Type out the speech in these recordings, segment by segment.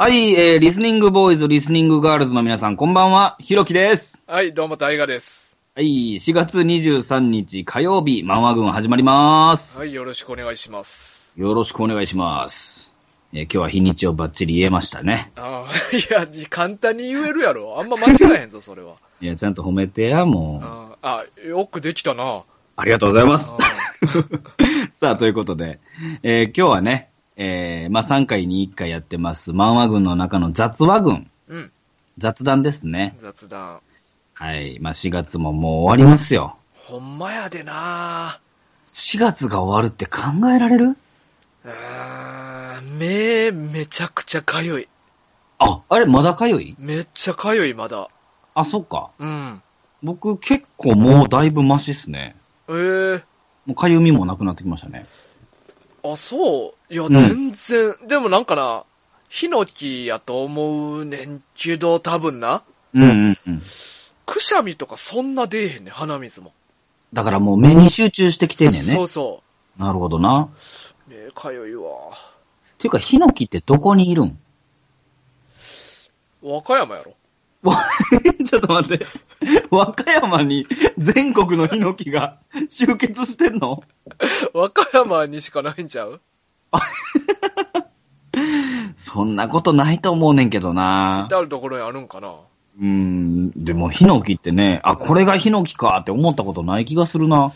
はい、リスニングボーイズ、リスニングガールズの皆さん、こんばんは、ひろきです。 はい、どうも、大河です。 はい、4月23日火曜日、マンワ軍始まります。 はい、よろしくお願いします。 よろしくお願いします。今日は日にちをバッチリ言えましたね。 ああ、いや、簡単に言えるやろ。あんま間違えへんぞ、それは。 いや、ちゃんと褒めてや、もう。よくできたな。 ありがとうございます。さあ、ということで、今日はね、3回に1回やってます、漫画軍の中の雑話軍。 うん。 雑談ですね。 雑談。 はい。4月ももう終わりますよ。 ほんまやでな。 4月が終わるって考えられる？ めちゃくちゃかゆい。 あれまだかゆい？ めっちゃかゆい、まだ。 あ、そっか。 うん。 僕結構もうだいぶマシっすね。 もうかゆみもなくなってきましたね。 あ、そう。いや、全然。でもなんかな、ヒノキやと思うねんけど、多分な。くしゃみとかそんな出えへんねん、鼻水も。 だからもう目に集中してきてんねんね。 そうそう。 なるほどな。 目かゆいわ。 ていうか、ヒノキってどこにいるん？ 和歌山やろ。 ちょっと待って。和歌山に全国のヒノキが集結してんの？ 和歌山にしかないんちゃう？ そんなことないと思うねんけどな。 至るところにあるんかな。 でもヒノキってね、これがヒノキかって思ったことない気がするな。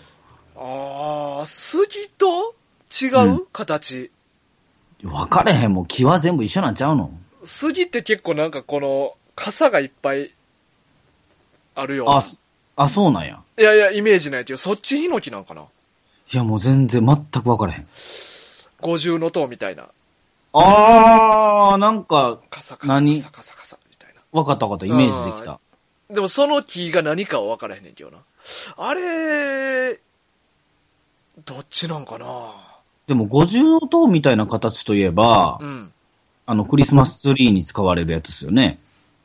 杉と違う、形。 分かれへん、もう木は全部一緒なんちゃうの？ 杉って結構なんかこの、傘がいっぱいあるよ。 そうなんや。 いやいや、イメージないけど、そっちヒノキなんかな。 いや、もう全然全く分からへん。 五重の塔みたいな。 なんか、 カサカサカサカサカサみたいな。 分かった分かった、イメージできた。 でもその木が何かは分からへんねんけどな。あれ、どっちなんかな。 でも五重の塔みたいな形といえば、クリスマスツリーに使われるやつですよね。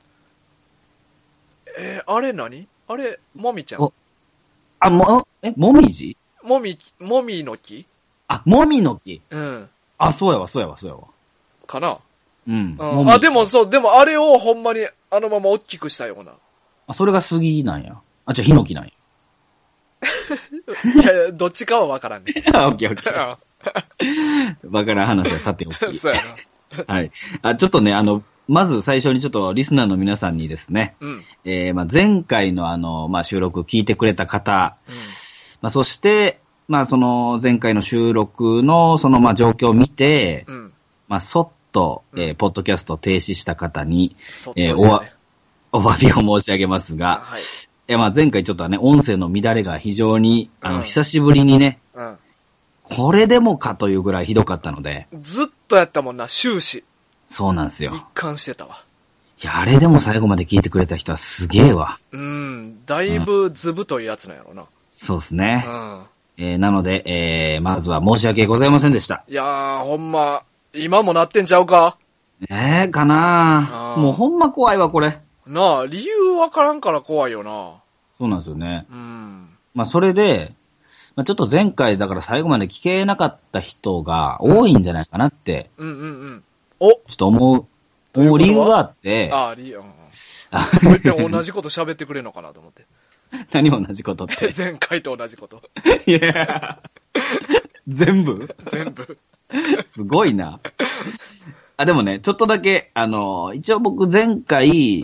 あれ何？あれ、もみちゃん。 もみじ？ もみの木？ もみの木。 うん。 そうやわ。 かな。でもあれをほんまにあのまま大きくしたような。 それが杉なんや。じゃあヒノキなんや。 いや、どっちかはわからんね。 オッケー。わからん話はさておき。 そうやな。はい。ちょっとね、まず最初にちょっとリスナーの皆さんにですね、前回の収録聞いてくれた方、そして、その前回の収録のその状況を見て、そっと、ポッドキャストを停止した方に、お詫びを申し上げますが、前回ちょっとね、音声の乱れが非常に、久しぶりにね、これでもかというぐらいひどかったので。 ずっとやったもんな、終始。 そうなんですよ。 一貫してたわ。 いや、あれでも最後まで聞いてくれた人はすげえわ。 だいぶずぶといやつなんやろな。 そうですね。なので、まずは申し訳ございませんでした。 いやー、ほんま、今もなってんちゃうか？ かなもうほんま怖いわ、これ。 なあ、理由わからんから怖いよな。 そうなんですよね。それで、ちょっと前回だから最後まで聞けなかった人が多いんじゃないかなって。ちょっと思う理由があって。 理由。こうやって同じこと喋ってくれるのかなと思って。 何同じことって。 前回と同じこと。 いや全部すごいな。でもね、ちょっとだけ、一応僕前回、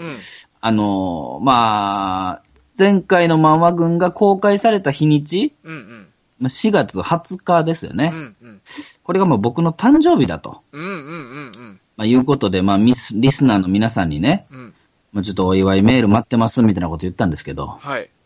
前回の漫画軍が公開された日にち、4月20日ですよね。これがもう僕の誕生日だと。いうことで、リスナーの皆さんにね、ちょっとお祝いメール待ってますみたいなこと言ったんですけど、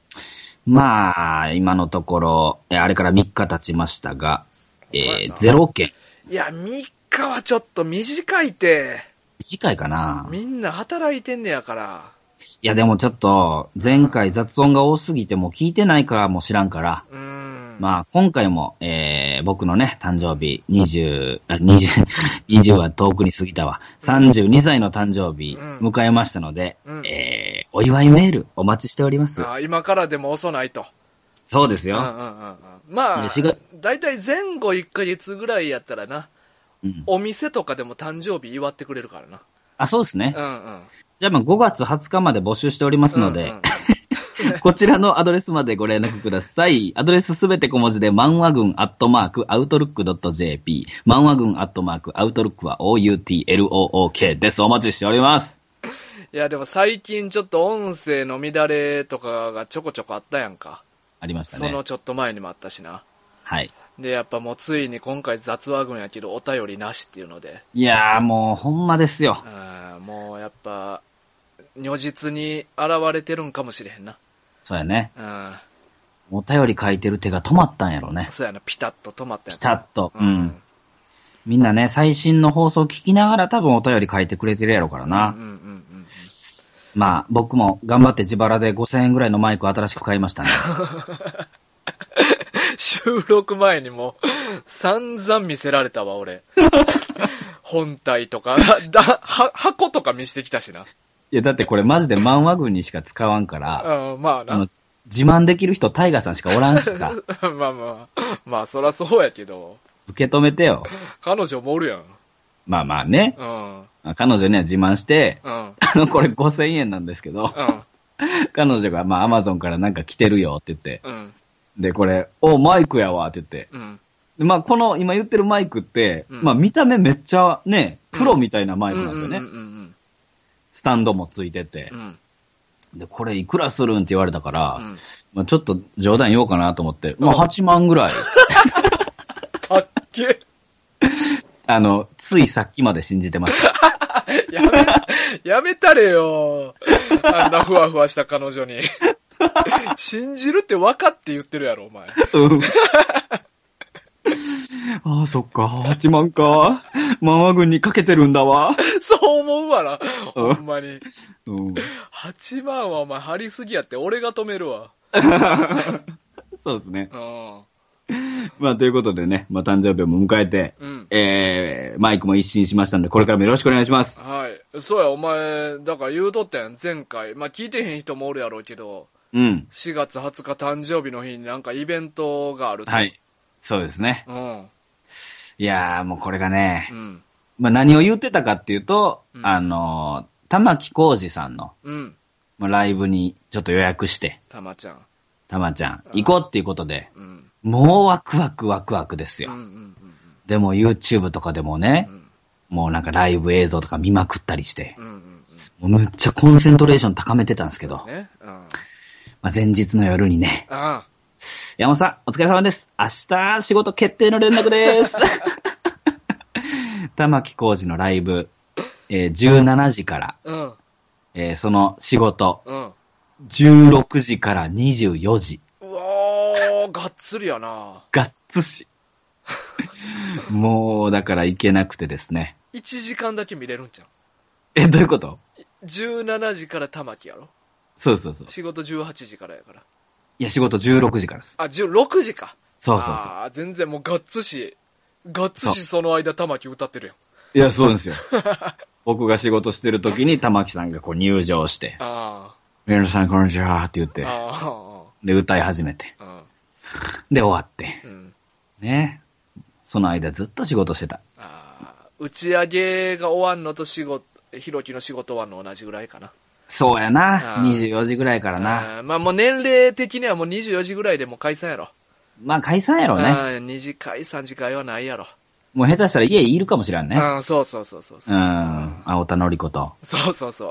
今のところ、あれから3日経ちましたが、0件。 いや、3日はちょっと短いって。 短いかな？ みんな働いてんねやから。 いやでもちょっと、前回雑音が多すぎてもう聞いてないかもしらんから、今回も、僕のね、誕生日、20は遠くに過ぎたわ。32歳の誕生日、迎えましたので、お祝いメールお待ちしております。 今からでも遅ないと。 そうですよ。 だいたい前後1ヶ月ぐらいやったらな、お店とかでも誕生日祝ってくれるからな。 あ、そうですね。 うんうん。 じゃあまあ5月20日まで募集しておりますので、うんうんこちらのアドレスまでご連絡ください。アドレスすべて小文字で、漫画軍@outlook.jp。漫画軍@outlook は OUTLOOK です。お待ちしております。 いや、でも最近ちょっと音声の乱れとかがちょこちょこあったやんか。 ありましたね。 そのちょっと前にもあったしな。 はい。 で、やっぱもうついに今回雑話軍やけどお便りなしっていうので。 いやーもうほんまですよ。 もうやっぱ、如実に現れてるんかもしれへんな。 そうやね。お便り書いてる手が止まったんやろね。 そうやな、ピタッと止まったんや。 ピタッと。うん。みんなね、最新の放送聞きながら多分お便り書いてくれてるやろからな。まあ、僕も頑張って自腹で5000円ぐらいのマイク新しく買いましたね。 収録前にも散々見せられたわ、俺。本体とか、箱とか見せてきたしな。 いや、だってこれマジで漫画軍にしか使わんから、 まあな。 自慢できる人タイガーさんしかおらんしさ。 まあそらそうやけど。 受け止めてよ。 彼女もおるやん。 まあまあね。彼女には自慢して、これ5000円なんですけど、彼女がまあ Amazon からなんか来てるよって言って、で、これ、マイクやわって言って、でまあこの今言ってるマイクって、まあ見た目めっちゃね、プロみたいなマイクなんですよね。スタンドもついてて、で、これいくらするんって言われたから、まあちょっと冗談言おうかなと思って、まあ8万ぐらい。 たっけついさっきまで信じてました。 やめたれよ。あんなふわふわした彼女に。信じるって分かって言ってるやろ、お前。 ああ、そっか、8万か。ママ軍にかけてるんだわ。 そう思うわな。ほんまに。8万はお前張りすぎやって、俺が止めるわ。 そうですね。まあ、ということでね、まあ、誕生日も迎えて、マイクも一新しましたんで、これからもよろしくお願いします。 はい。そうや、お前、だから言うとったやん、前回。まあ、聞いてへん人もおるやろうけど、4月20日誕生日の日になんかイベントがあると。 はい。そうですね。いやー、もうこれがね、まあ、何を言ってたかっていうと、玉木浩二さんの、まあ、ライブにちょっと予約して、玉ちゃん、行こうっていうことで、もうワクワクですよ。でも YouTube とかでもね、もうなんかライブ映像とか見まくったりして、もうむっちゃコンセントレーション高めてたんですけど、まあ、前日の夜にね、山本さん、お疲れ様です。明日仕事決定の連絡です。玉木浩二のライブ、17時から、その仕事、16時から24時。 うわー、がっつりやな。 がっつし。もう、だから行けなくてですね。 1時間だけ見れるんちゃう？ どういうこと？ 17 時から玉木やろ？ そうそうそう。 仕事18時からやから。 いや、仕事16時からです。 あ、16時か。 そうそうそう。 ああ、全然もうがっつしその間玉木歌ってるやん。 いや、そうですよ。僕が仕事してる時に玉木さんがこう入場して、皆さんこんにちはって言って、で、歌い始めて、で、終わって、ね。その間ずっと仕事してた。 打ち上げが終わんのとひろきの仕事終わんの同じぐらいかな。 そうやな。24時ぐらいからな。 まあもう年齢的にはもう24時ぐらいでもう解散やろ。 まあ解散やろね。 2次会、3次会はないやろ。 もう下手したら家いるかもしれんね。 そう。 青田のり子と。 そう。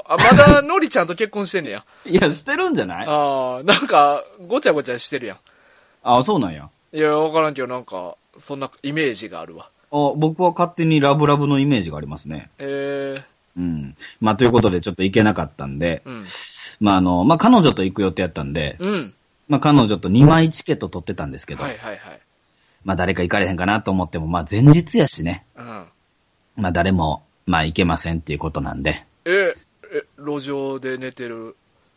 まだのりちゃんと結婚してんねや。 いや、してるんじゃない？ なんか、ごちゃごちゃしてるやん。そうなんや。 いや、わからんけどなんか、そんなイメージがあるわ。 僕は勝手にラブラブのイメージがありますね。まあ、ということでちょっと行けなかったんで、まあまあ、彼女と行く予定やったんで、まあ、彼女と2枚チケット取ってたんですけど、まあ、誰か行かれへんかなと思っても、まあ、前日やしね、まあ、誰も、まあ、行けませんっていうことなんで。 路上で寝てる。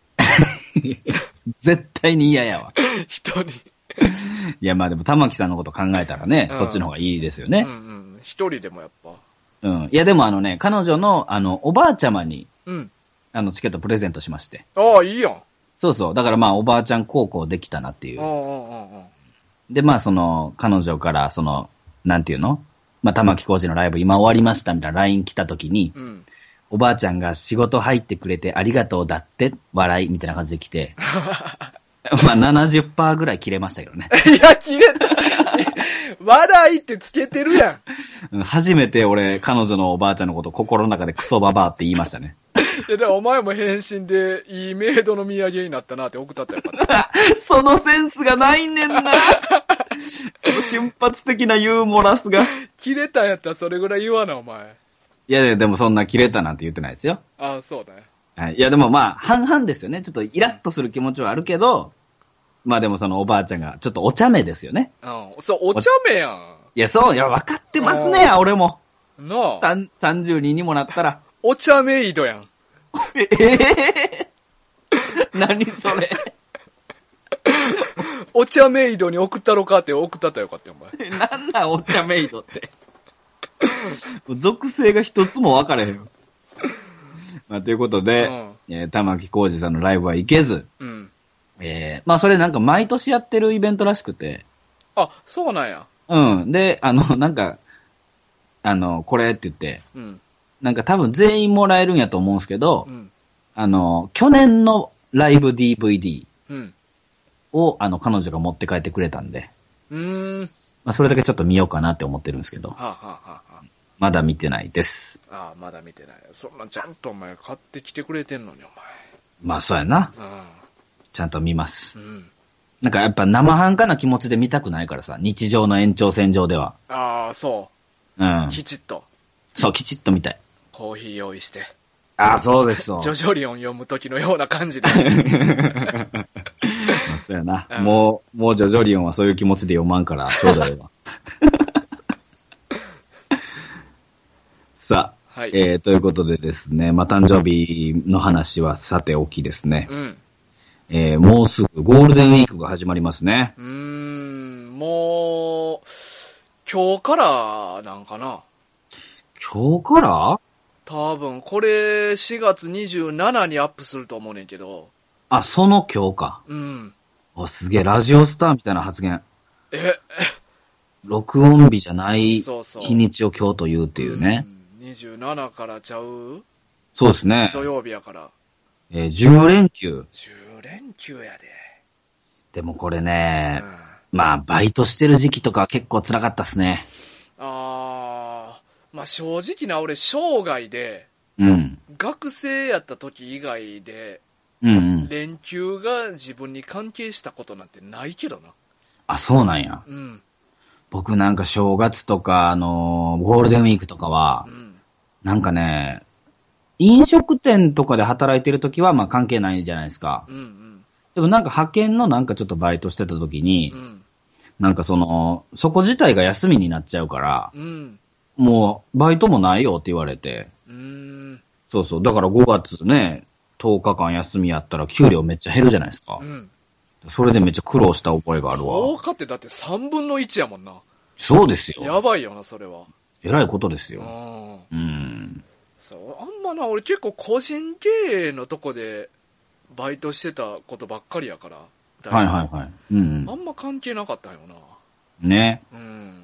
絶対に嫌やわ。 人に。 いや、まあでも、玉木さんのこと考えたらね、そっちの方がいいですよね。 一人でもやっぱ。 いや、でも彼女の、おばあちゃまに、チケットプレゼントしまして。 いいやん。 そうそう。だからまあ、おばあちゃん孝行できたなっていう。で、まあ、彼女から、なんていうの？まあ、玉木浩二のライブ今終わりましたみたいな LINE 来た時に、 おばあちゃんが仕事入ってくれてありがとうだって笑いみたいな感じで来て、まあ 70% ぐらい切れましたけどね。 いや、切れた。笑いってつけてるやん。初めて俺、彼女のおばあちゃんのこと心の中でクソババアって言いましたね。 いや、でもお前も返信でいいメイドの土産になったなって送ったったよかった。 そのセンスがないねんな。その瞬発的なユーモラスが。 切れたんやったらそれぐらい言わな、お前。 いや、でもそんな切れたなんて言ってないですよ。 ああ、そうだね。 はい。いや、でもまあ、半々ですよね。ちょっとイラッとする気持ちはあるけど、まあでもそのおばあちゃんが、ちょっとお茶目ですよね。 うん。そう、お茶目やん。 いや、そう、いや、分かってますね、俺も。 なあ。 32にもなったら。 お茶メイドやん。 何それ。 お茶メイドに送ったろかって送ったったらよかったよ、お前。 なんなんお茶メイドって。属性が一つも分かれへん。まあ、ということで、玉置浩二さんのライブは行けず、うん、まあそれなんか毎年やってるイベントらしくて。 あ、そうなんや。 うん。で、なんか、これって言って、うん、なんか多分全員もらえるんやと思うんですけど、うん、去年のライブ DVD を、彼女が持って帰ってくれたんで、まあそれだけちょっと見ようかなって思ってるんですけど、はあはあはあ、まだ見てないです。 ああ、まだ見てない。そんなちゃんとお前買ってきてくれてんのに、お前。 まあそうやな。ちゃんと見ます。うん。なんかやっぱ生半可な気持ちで見たくないからさ、日常の延長線上では。 ああ、そう。 うん。 きちっと。 そう、きちっと見たい。 コーヒー用意して。 ああ、そうです、 そう。ジョジョリオン読む時のような感じで。 まあ、そうやな。もうジョジョリオンはそういう気持ちで読まんから、ちょうどいいわ。さあ、はい、ということでですね、まあ、誕生日の話はさておきですね。うん。もうすぐゴールデンウィークが始まりますね。 もう、今日からなんかな。 今日から？ 多分、これ4月27にアップすると思うねんけど。 あ、その今日か。うん。あ、すげえ、ラジオスターみたいな発言。録音日じゃない日にちを今日というっていうね。 27からちゃう？ そうですね。 土曜日やから。 10連休。 10連休やで。 でもこれね、まあ、バイトしてる時期とか結構辛かったっすね。 まあ正直な、俺、生涯で、うん。学生やった時以外で、うんうん。連休が自分に関係したことなんてないけどな。 あ、そうなんや。うん。僕なんか正月とか、ゴールデンウィークとかは、うん、なんかね、飲食店とかで働いてる時はまあ関係ないじゃないですか。うんうん。でもなんか派遣のなんかちょっとバイトしてた時に、うん、なんかそこ自体が休みになっちゃうから、うん、もうバイトもないよって言われて、そうそう。だから5月ね、10日間休みやったら給料めっちゃ減るじゃないですか。うん、それでめっちゃ苦労した覚えがあるわ。 10日ってだって3分の1やもんな。 そうですよ。 やばいよな、それは。 えらいことですよ。 うん。そう、あんまな、俺結構個人経営のとこでバイトしてたことばっかりやから。 はいはいはい。うん、 あんま関係なかったよな。 ね。うん。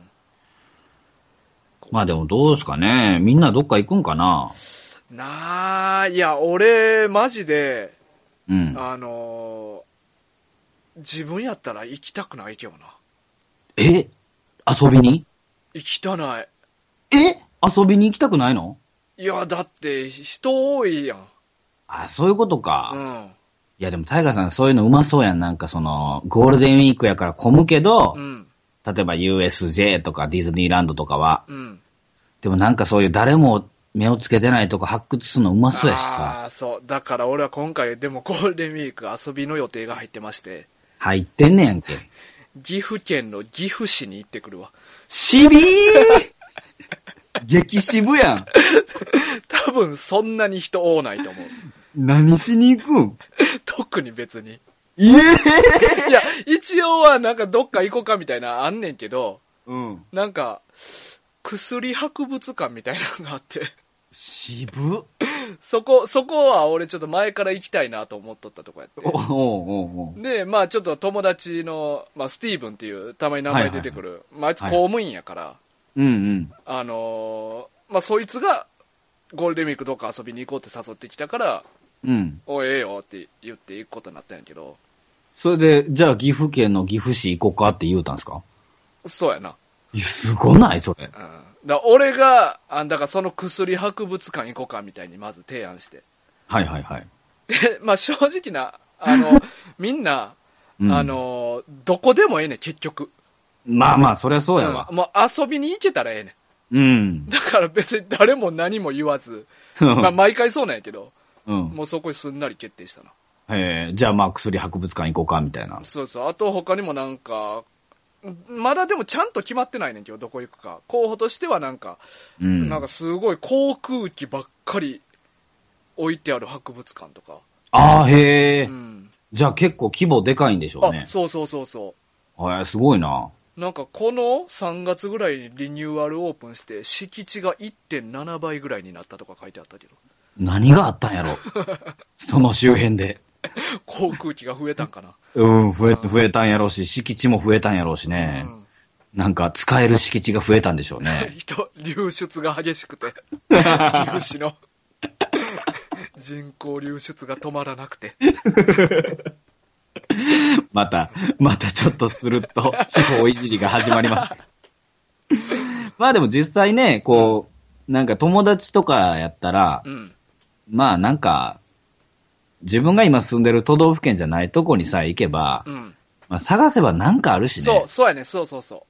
まあでもどうですかね。みんなどっか行くんかな。 いや、俺、マジで、うん。自分やったら行きたくないけどな。 遊びに？ 行きたない。 遊びに行きたくないの？ いや、だって人多いやん。 あ、そういうことか。うん。いやでもタイガーさんそういうのうまそうやん。なんかゴールデンウィークやから混むけど、うん、例えば USJ とかディズニーランドとかは。うん。でもなんかそういう誰も目をつけてないとこ発掘するのうまそうやしさ。 そう。だから俺は今回でもゴールデンウィーク遊びの予定が入ってまして。 入ってんねやんけ。 岐阜県の岐阜市に行ってくるわ。 渋い激渋やん。 多分そんなに人多ないと思う。 何しに行くん？ 特に別に。いや、一応はなんかどっか行こうかみたいなあんねんけど、うん。なんか、薬博物館みたいなのがあって。 渋っ。 そこは俺ちょっと前から行きたいなと思っとったとこやって。で、まあちょっと友達の、まあスティーブンっていうたまに名前出てくる、まああいつ公務員やから、うんうん。まあそいつがゴールデンウィークどっか遊びに行こうって誘ってきたから、 うん。 おい、ええよって言って行くことになったんやけど。 それで、じゃあ岐阜県の岐阜市行こうかって言うたんですか？ そうやな。 いや、すごないそれ。 うん。だ俺が、だからその薬博物館行こうかみたいにまず提案して。 はいはいはい。 まあ正直な、みんな、 うん、 どこでもええねん、結局。 まあまあ、そりゃそうやわ。 もう遊びに行けたらええねん。うん。 だから別に誰も何も言わず、まあ毎回そうなんやけど、 うん。 もうそこにすんなり決定したな。 じゃあまあ薬博物館行こうか、みたいな。 そうそう。あと他にもなんか、まだでもちゃんと決まってないねんけど、どこ行くか。候補としてはなんか、 うん。 なんかすごい航空機ばっかり置いてある博物館とか。 ああ、へえ。 うん。 じゃあ結構規模でかいんでしょうね。 そうそうそうそう。 すごいな。 なんかこの3月ぐらいにリニューアルオープンして敷地が 1.7 倍ぐらいになったとか書いてあったけど。 何があったんやろその周辺で。 航空機が増えたんかな。 うん、増えたんやろうし、敷地も増えたんやろうしね。なんか使える敷地が増えたんでしょうね。 流出が激しくて。岐阜市の人口流出が止まらなくて。 またちょっとすると、地方いじりが始まります。まあでも実際ね、こう、なんか友達とかやったら、 うん、 まあなんか、自分が今住んでる都道府県じゃないとこにさえ行けば、 うん、 まあ探せばなんかあるしね。 そうやね、そうそうそう。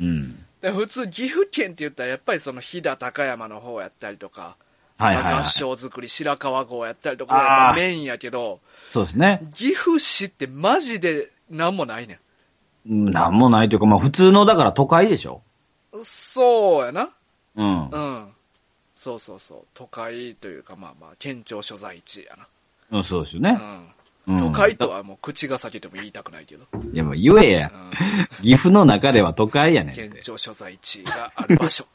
うん。 で普通岐阜県って言ったらやっぱりその飛騨高山の方やったりとか、 はいはいはい、 合掌造り白川郷やったりとかがメインやけど、 そうですね。 岐阜市ってマジでなんもないねん。なんもないというか、まあ普通のだから都会でしょ。 そうやな。 うん。 うん。そうそうそう。都会というかまあまあ、県庁所在地やな。 うん、そうですよね。 うん。都会とはもう口が裂けても言いたくないけど。 いや、もう言えや。岐阜の中では都会やねん。 県庁所在地がある場所。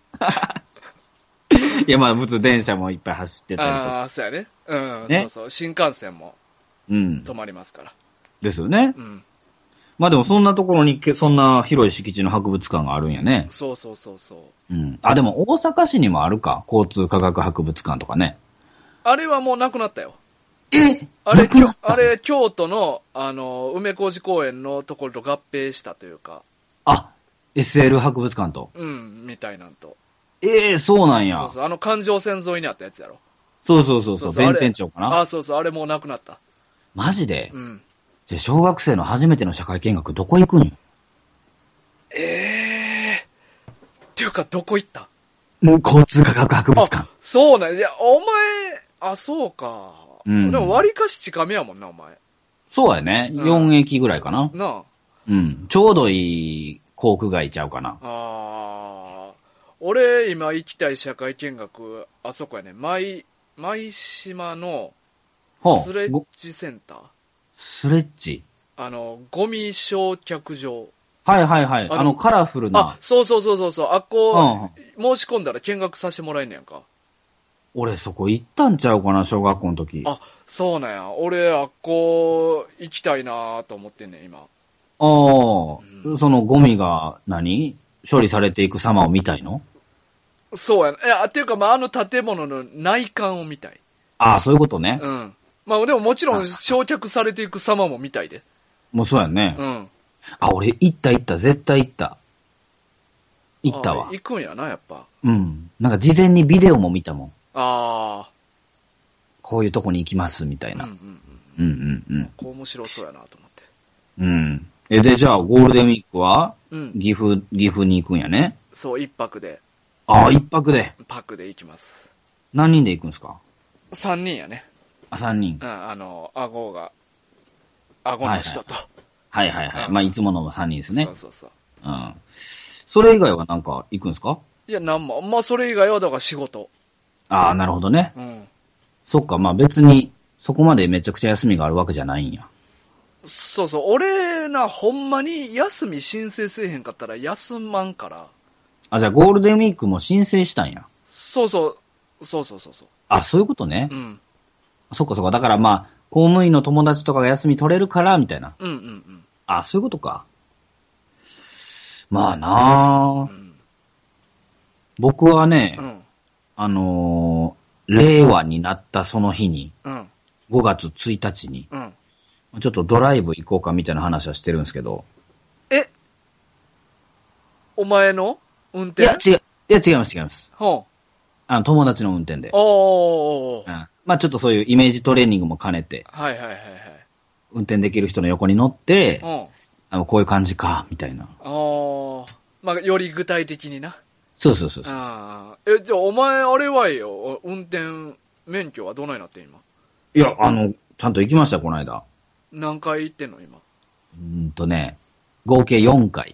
いや、まあ、普通電車もいっぱい走ってたりとか。 ああ、そうやね。うん、 ね、 そうそう。新幹線も止まりますから。 ですよね。 うん。 まあでもそんなところに、そんな広い敷地の博物館があるんやね。 そうそうそうそう。 うん。あ、でも大阪市にもあるか。交通科学博物館とかね。 あれはもうなくなったよ。 あれ、京都の、梅小路公園のところと合併したというか。 あ、SL 博物館と。 うん、みたいなんと。 そうなんや。 そうそう、環状線沿いにあったやつやろ。 そう、弁天町かな。 そうそう、あれもうなくなった。 マジで？ うん。 じゃあ小学生の初めての社会見学どこ行くんよ？ っていうか、どこ行った？ 交通科学博物館。 そうなんいや、お前、そうか。 うん。 でも割かし近めやもんな、お前。 そうやね。4駅ぐらいかな。 なあ。 うん。ちょうどいい航空街ちゃうかな。 俺、今行きたい社会見学、あそこやね。舞島の、スレッジセンター。 スレッジ？ ゴミ焼却場。 はい。カラフルな。 そう。あっこ、申し込んだら見学させてもらえんねやんか。 俺そこ行ったんちゃうかな、小学校の時。 そうなんや。俺、あっこ、行きたいなと思ってんねん、今。 そのゴミが処理されていく様を見たいの？ そうやな。いや、っていうか、あの建物の内観を見たい。 そういうことね。 うん。でももちろん焼却されていく様も見たいで。 もうそうやね。 うん。 俺行った、絶対行った。行ったわ。 行くんやな、やっぱ。 うん。なんか事前にビデオも見たもん。こういうとこに行きます、みたいな。 こう面白そうやなと思って。 うん。で、じゃあ、ゴールデンウィークは、岐阜に行くんやね。 そう、一泊で。 一泊で。 パクで行きます。 何人で行くんですか ？3人やね。 3人。 顎の人と。 はい。まあ、いつもの3人ですね。 そう。 うん。それ以外はなんか行くんですか？ いや、なんも。まあ、それ以外はだから仕事。 なるほどね。 うん。 そっか、まあ別に、そこまでめちゃくちゃ休みがあるわけじゃないんや。 そう。俺ほんまに休み申請せえへんかったら休まんから。 じゃあゴールデンウィークも申請したんや。 そう。 そういうことね。 うん。 そっか。だからまあ、公務員の友達とかが休み取れるから、みたいな。そういうことか。まあなぁ、僕はね、 令和になったその日に、 うん。 5月1日に、 うん。 ちょっとドライブ行こうかみたいな話はしてるんですけど。 お前の運転？ いや、違います。 ほう。友達の運転で。 おー。 うん。まあちょっとそういうイメージトレーニングも兼ねて。 はいはいはいはい。 運転できる人の横に乗って、 うん。 こういう感じか、みたいな。 まあ、より具体的にな。 そう。 じゃあお前あれはよ、運転免許はどないなってん今？ いや、ちゃんと行きました、この間。 何回行ってんの今？ 合計4回。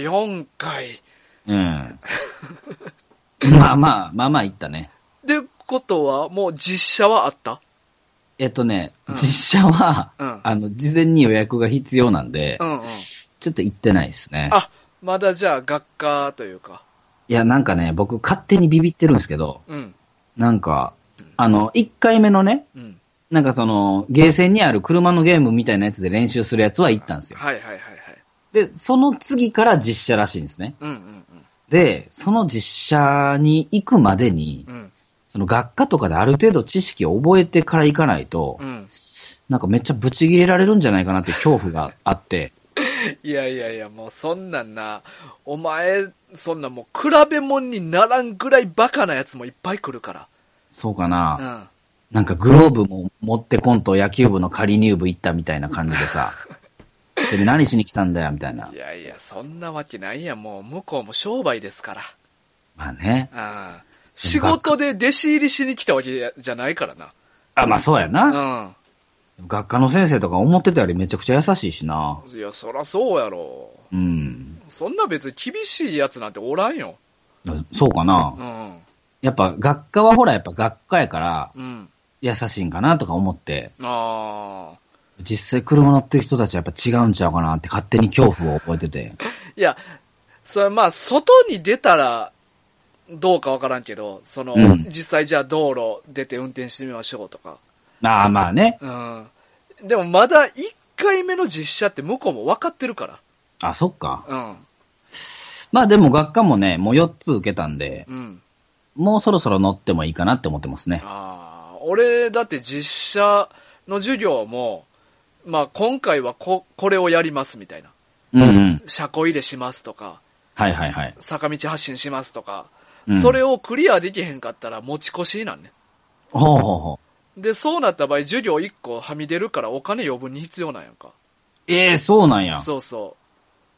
4回。 うん。まあ行ったね。 で、ことは、もう実車はあった？ 実車は、事前に予約が必要なんで、ちょっと行ってないですね。 まだじゃあ学科というか。 いや、なんかね、僕勝手にビビってるんですけど、なんか、1回目のね、なんかゲーセンにある車のゲームみたいなやつで練習するやつは行ったんですよ。 はい。 で、その次から実車らしいんですね。で、その実車に行くまでに、その学科とかである程度知識を覚えてから行かないと、なんかめっちゃブチ切れられるんじゃないかなっていう恐怖があって。 いや、もうそんなんな、お前、そんなもう比べ物にならんぐらいバカなやつもいっぱい来るから。 そうかな。なんかグローブも持ってこんと野球部の仮入部行ったみたいな感じでさ。で何しに来たんだよみたいな。 いや、そんなわけないやん。もう向こうも商売ですから。 まあね。 仕事で弟子入りしに来たわけじゃないからな。 まあそうやな。学科の先生とか思ってたよりめちゃくちゃ優しいしな。 いや、そらそうやろ。そんな別に厳しいやつなんておらんよ。 そうかな。やっぱ学科はほらやっぱ学科やから、優しいんかなとか思って。実際車乗ってる人たちはやっぱ違うんちゃうかなって勝手に恐怖を覚えてて。 いや、それまあ外に出たらどうかわからんけど、実際じゃあ道路出て運転してみましょうとか。 まあね。 でもまだ1回目の実車って向こうも分かってるから。 そっか。まあでも学科もね、もう4つ受けたんで、もうそろそろ乗ってもいいかなって思ってますね。 俺だって実車の授業も、まあ今回はこれをやりますみたいな。車庫入れしますとか。坂道発進しますとか。それをクリアできへんかったら持ち越しなんね。で、そうなった場合、授業1個はみ出るからお金余分に必要なんやんか。 そうなんや。 そう。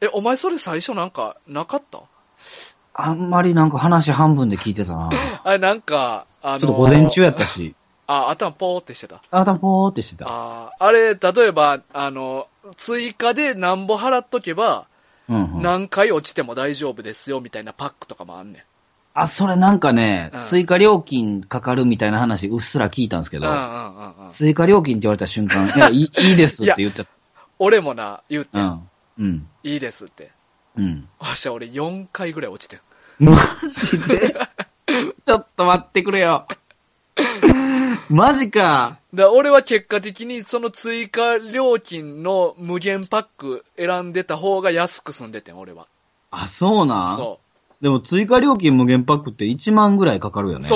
お前それ最初なんか、なかった？ あんまりなんか話半分で聞いてたな。 なんか、 ちょっと午前中やったし。 頭ポーってしてた。 頭ポーってしてた。 あれ、例えば、追加で何ぼ払っとけば、何回落ちても大丈夫ですよ、みたいなパックとかもあんねん。 それなんかね、追加料金かかるみたいな話うっすら聞いたんですけど、追加料金って言われた瞬間、いや、いいですって言っちゃった。 俺もな、言って。いいですって。俺4回ぐらい落ちてん。 マジでちょっと待ってくれよ。マジか。 俺は結果的にその追加料金の無限パック選んでた方が安く済んでてん、俺は。 そうなん？そう。でも追加料金無限パックって1万ぐらいかかるよね。 そう。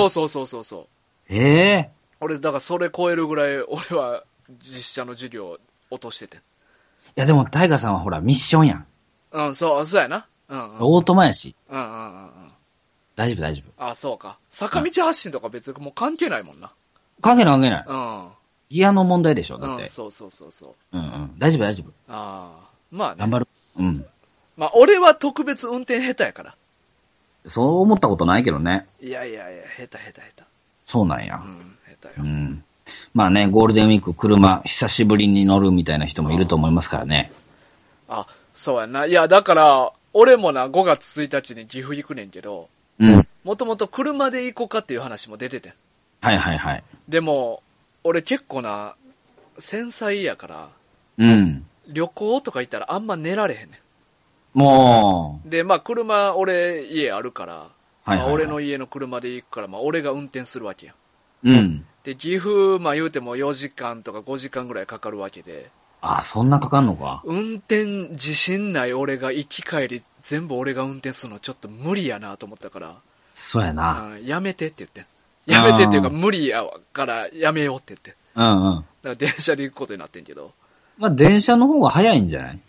俺、だからそれ超えるぐらい、俺は実写の授業落としててん。いやでも、タイガさんはほら、ミッションやん。 そうやな。 オートマやし。大丈夫。 そうか。坂道発進とか別にもう関係ないもんな。 関係ない。ギアの問題でしょ、だって。 そう。 大丈夫。 まあね。 頑張る。 まあ、俺は特別運転下手やから。 そう思ったことないけどね。 いや、下手。 そうなんや。 下手よ。 まあね、ゴールデンウィーク車、久しぶりに乗るみたいな人もいると思いますからね。 そうやな。いや、だから、俺もな、5月1日に岐阜行くねんけど、もともと車で行こうかっていう話も出ててん。でも、俺結構な、繊細やから、旅行とか行ったらあんま寝られへんねん。 もう。 で、まあ車、俺家あるから、俺の家の車で行くから、まあ俺が運転するわけや。で、岐阜、まあ言うても4時間とか5時間ぐらいかかるわけで。 そんなかかんのか。 運転自信ない俺が行き帰り全部俺が運転するのちょっと無理やなと思ったから。 そうやな。 やめてって言ってん。 やめてっていうか無理やからやめようって言って。 うんうん。 だから電車で行くことになってんけど。 まあ、電車の方が早いんじゃない？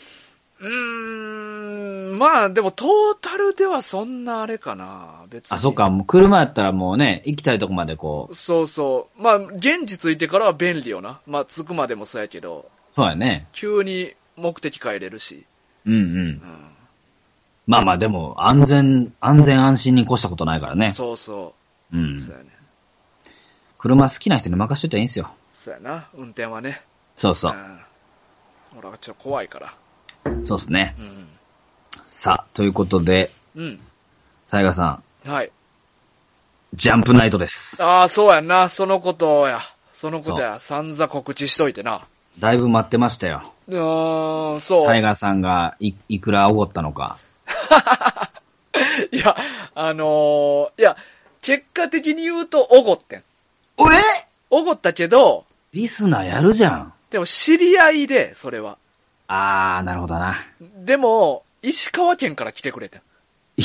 まあでもトータルではそんなあれかな、別に。 あ、そっか、もう車やったらもうね、行きたいとこまでこう。 そうそう。まあ、現地着いてからは便利よな。まあ、着くまでもそうやけど。 そうやね。 急に目的帰れるし。 うんうん。まあまあでも、安全安心に越したことないからね。 そうそう。 うん。 そうやね。 車好きな人に任しといたらいいんすよ。 そうやな。運転はね。 そうそう。 俺はちょっと怖いから。 そうっすね。さあ、ということで、タイガさん。はい。 ジャンプナイトです。 ああ、そうやんな。そのことや。そのことや。散々告知しといてな。だいぶ待ってましたよ。 そう。 タイガさんがいくらおごったのか。 いや、いや、結果的に言うとおごってん。おごったけど、 リスナーやるじゃん。 でも知り合いで、それは。 あー、なるほどな。 でも、石川県から来てくれてん。 い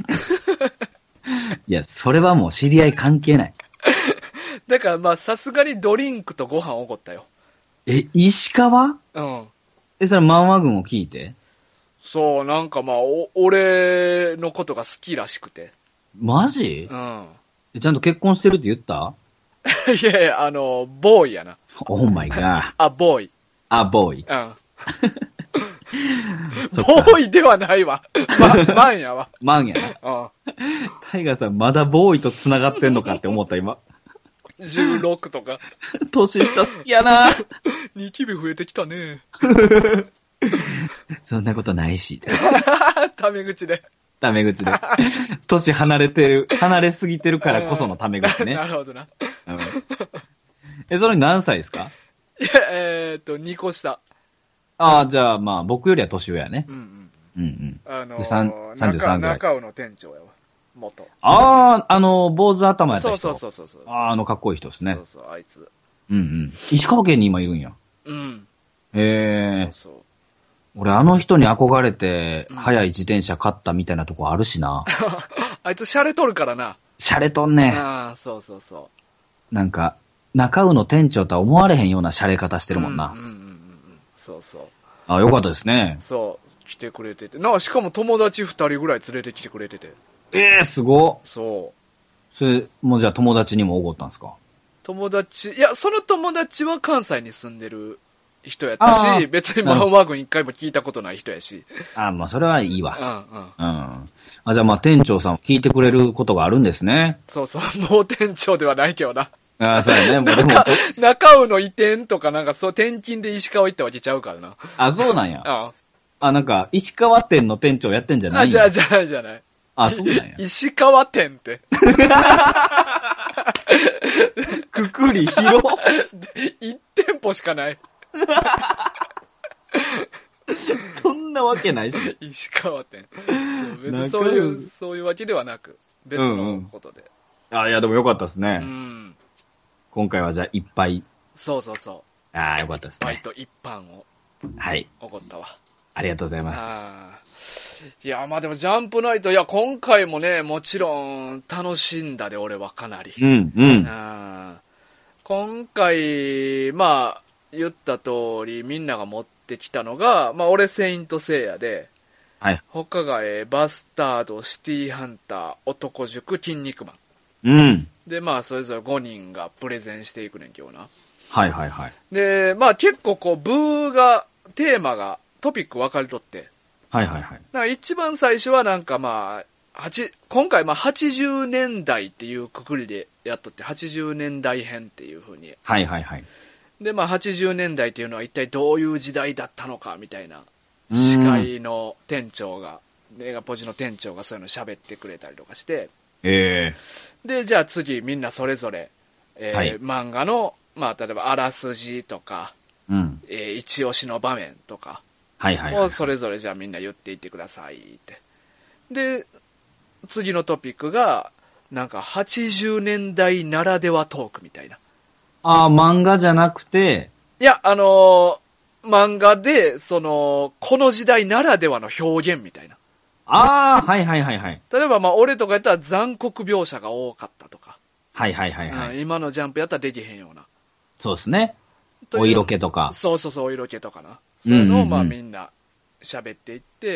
や、それはもう知り合い関係ない。 だからまあ、さすがにドリンクとご飯おごったよ。 石川？ うん。 それ漫画軍を聞いて？ そう、なんかまあ、俺のことが好きらしくて。 マジ？ うん。 ちゃんと結婚してるって言った？ いやいや、ボーイやな。 オーマイガー。ボーイ。 ボーイ。 うん。ボーイではないわ。マンやわ。 マンやな。タイガーさんまだボーイと繋がってんのかって思った今。 16とか。 年下好きやな。 ニキビ増えてきたね。 そんなことないし。 タメ口で。 タメ口で。年離れすぎてるからこそのタメ口ね。 なるほどな。 それ何歳ですか？ いや、2個下。 じゃあまあ僕よりは年上やね。33ぐらい。 中尾の店長やわ。元。 坊主頭やった人。 そう。 かっこいい人ですね。 そうそう、あいつ。 石川県に今いるんや。そうそう。俺あの人に憧れて、速い自転車買ったみたいなとこあるしな。 あいつシャレとるからな。 シャレとんね。 そうそうそう。 なんか、中尾の店長とは思われへんようなシャレ方してるもんな。 そうそう。 よかったですね。 そう、来てくれてて。しかも友達2人ぐらい連れてきてくれてて。 すごっ。 そう。 それ、もうじゃあ友達にもおごったんですか？ いや、その友達は関西に住んでる人やったし、別にマンワー軍一回も聞いたことない人やし。 まあそれはいいわ。じゃあまあ店長さん聞いてくれることがあるんですね。 そうそう、もう店長ではないけどな。 そうやね。もうでも中尾の移転とか転勤で石川行ったわけちゃうからな。 そうなんや。なんか、石川店の店長やってんじゃない？ じゃない。 そうなんや。 石川店って。 くくり広。 1店舗しかない。 そんなわけないし。 石川店。別にそういうわけではなく、別のことで。 いや、でもよかったですね。今回はじゃあいっぱい。 そう。 よかったですね。 バイト一般を。 はい。 おごったわ。 ありがとうございます。 いや、まあでもジャンプナイト、いや、今回もね、もちろん楽しんだで、俺はかなり。今回、まあ、言った通り、みんなが持ってきたのが、まあ、俺、セイントセイヤで、他が、バスタード、シティハンター、男塾、筋肉マン。で、まあ、それぞれ5人がプレゼンしていくねん、今日な。で、まあ、結構テーマが、トピック分かれとって。一番最初はまあ、今回80年代っていうくくりでやっとって、80年代編っていう風に。で、まあ、80年代っていうのは一体どういう時代だったのか、みたいな。司会の店長が、映画ポジの店長がそういうの喋ってくれたりとかして。で、じゃあ次みんなそれぞれ、漫画の、まあ、例えばあらすじとか、一押しの場面とか、をそれぞれじゃあみんな言っていってくださいって。で、次のトピックが、80年代ならではトークみたいな。 漫画じゃなくて、 いや、漫画で、この時代ならではの表現みたいな。 はい。 例えば、まあ、俺とかやったら残酷描写が多かったとか。 はいはいはいはい。 今のジャンプやったらできへんような。 そうですね。お色気とか。 そうそうそう、お色気とかな。そういうのをまあみんな喋っていって、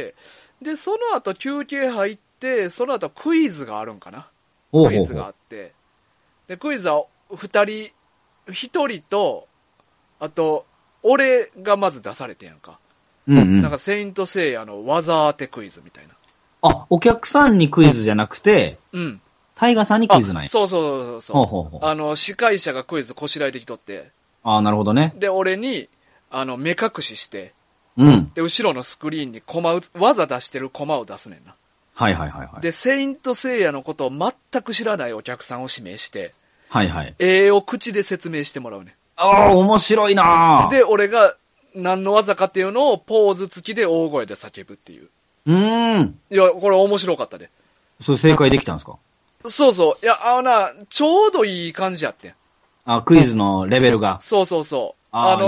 で、その後休憩入って、その後クイズがあるんかな。クイズがあって、で、クイズは二人、一人と、あと、俺がまず出されてんやんか。 うんうん。 なんか、セイントセイヤの技当てクイズみたいな。 あ、お客さんにクイズじゃなくて、 うん。 タイガさんにクイズない。 そうそうそう。 ほうほうほう。 司会者がクイズこしらえてきとって。 ああ、なるほどね。 で、俺に、目隠しして、 うん。 で、後ろのスクリーンに技出してるコマを出すねんな。 はいはいはいはい。 で、セイントセイヤのことを全く知らないお客さんを指名して、 はいはい。 絵を口で説明してもらうねん。 ああ、面白いなー。 で、俺が何の技かっていうのをポーズ付きで大声で叫ぶっていう。いや、これ面白かったで。 それ正解できたんですか？ そうそう。いや、ちょうどいい感じやってん。 あ、クイズのレベルが。 そうそうそう。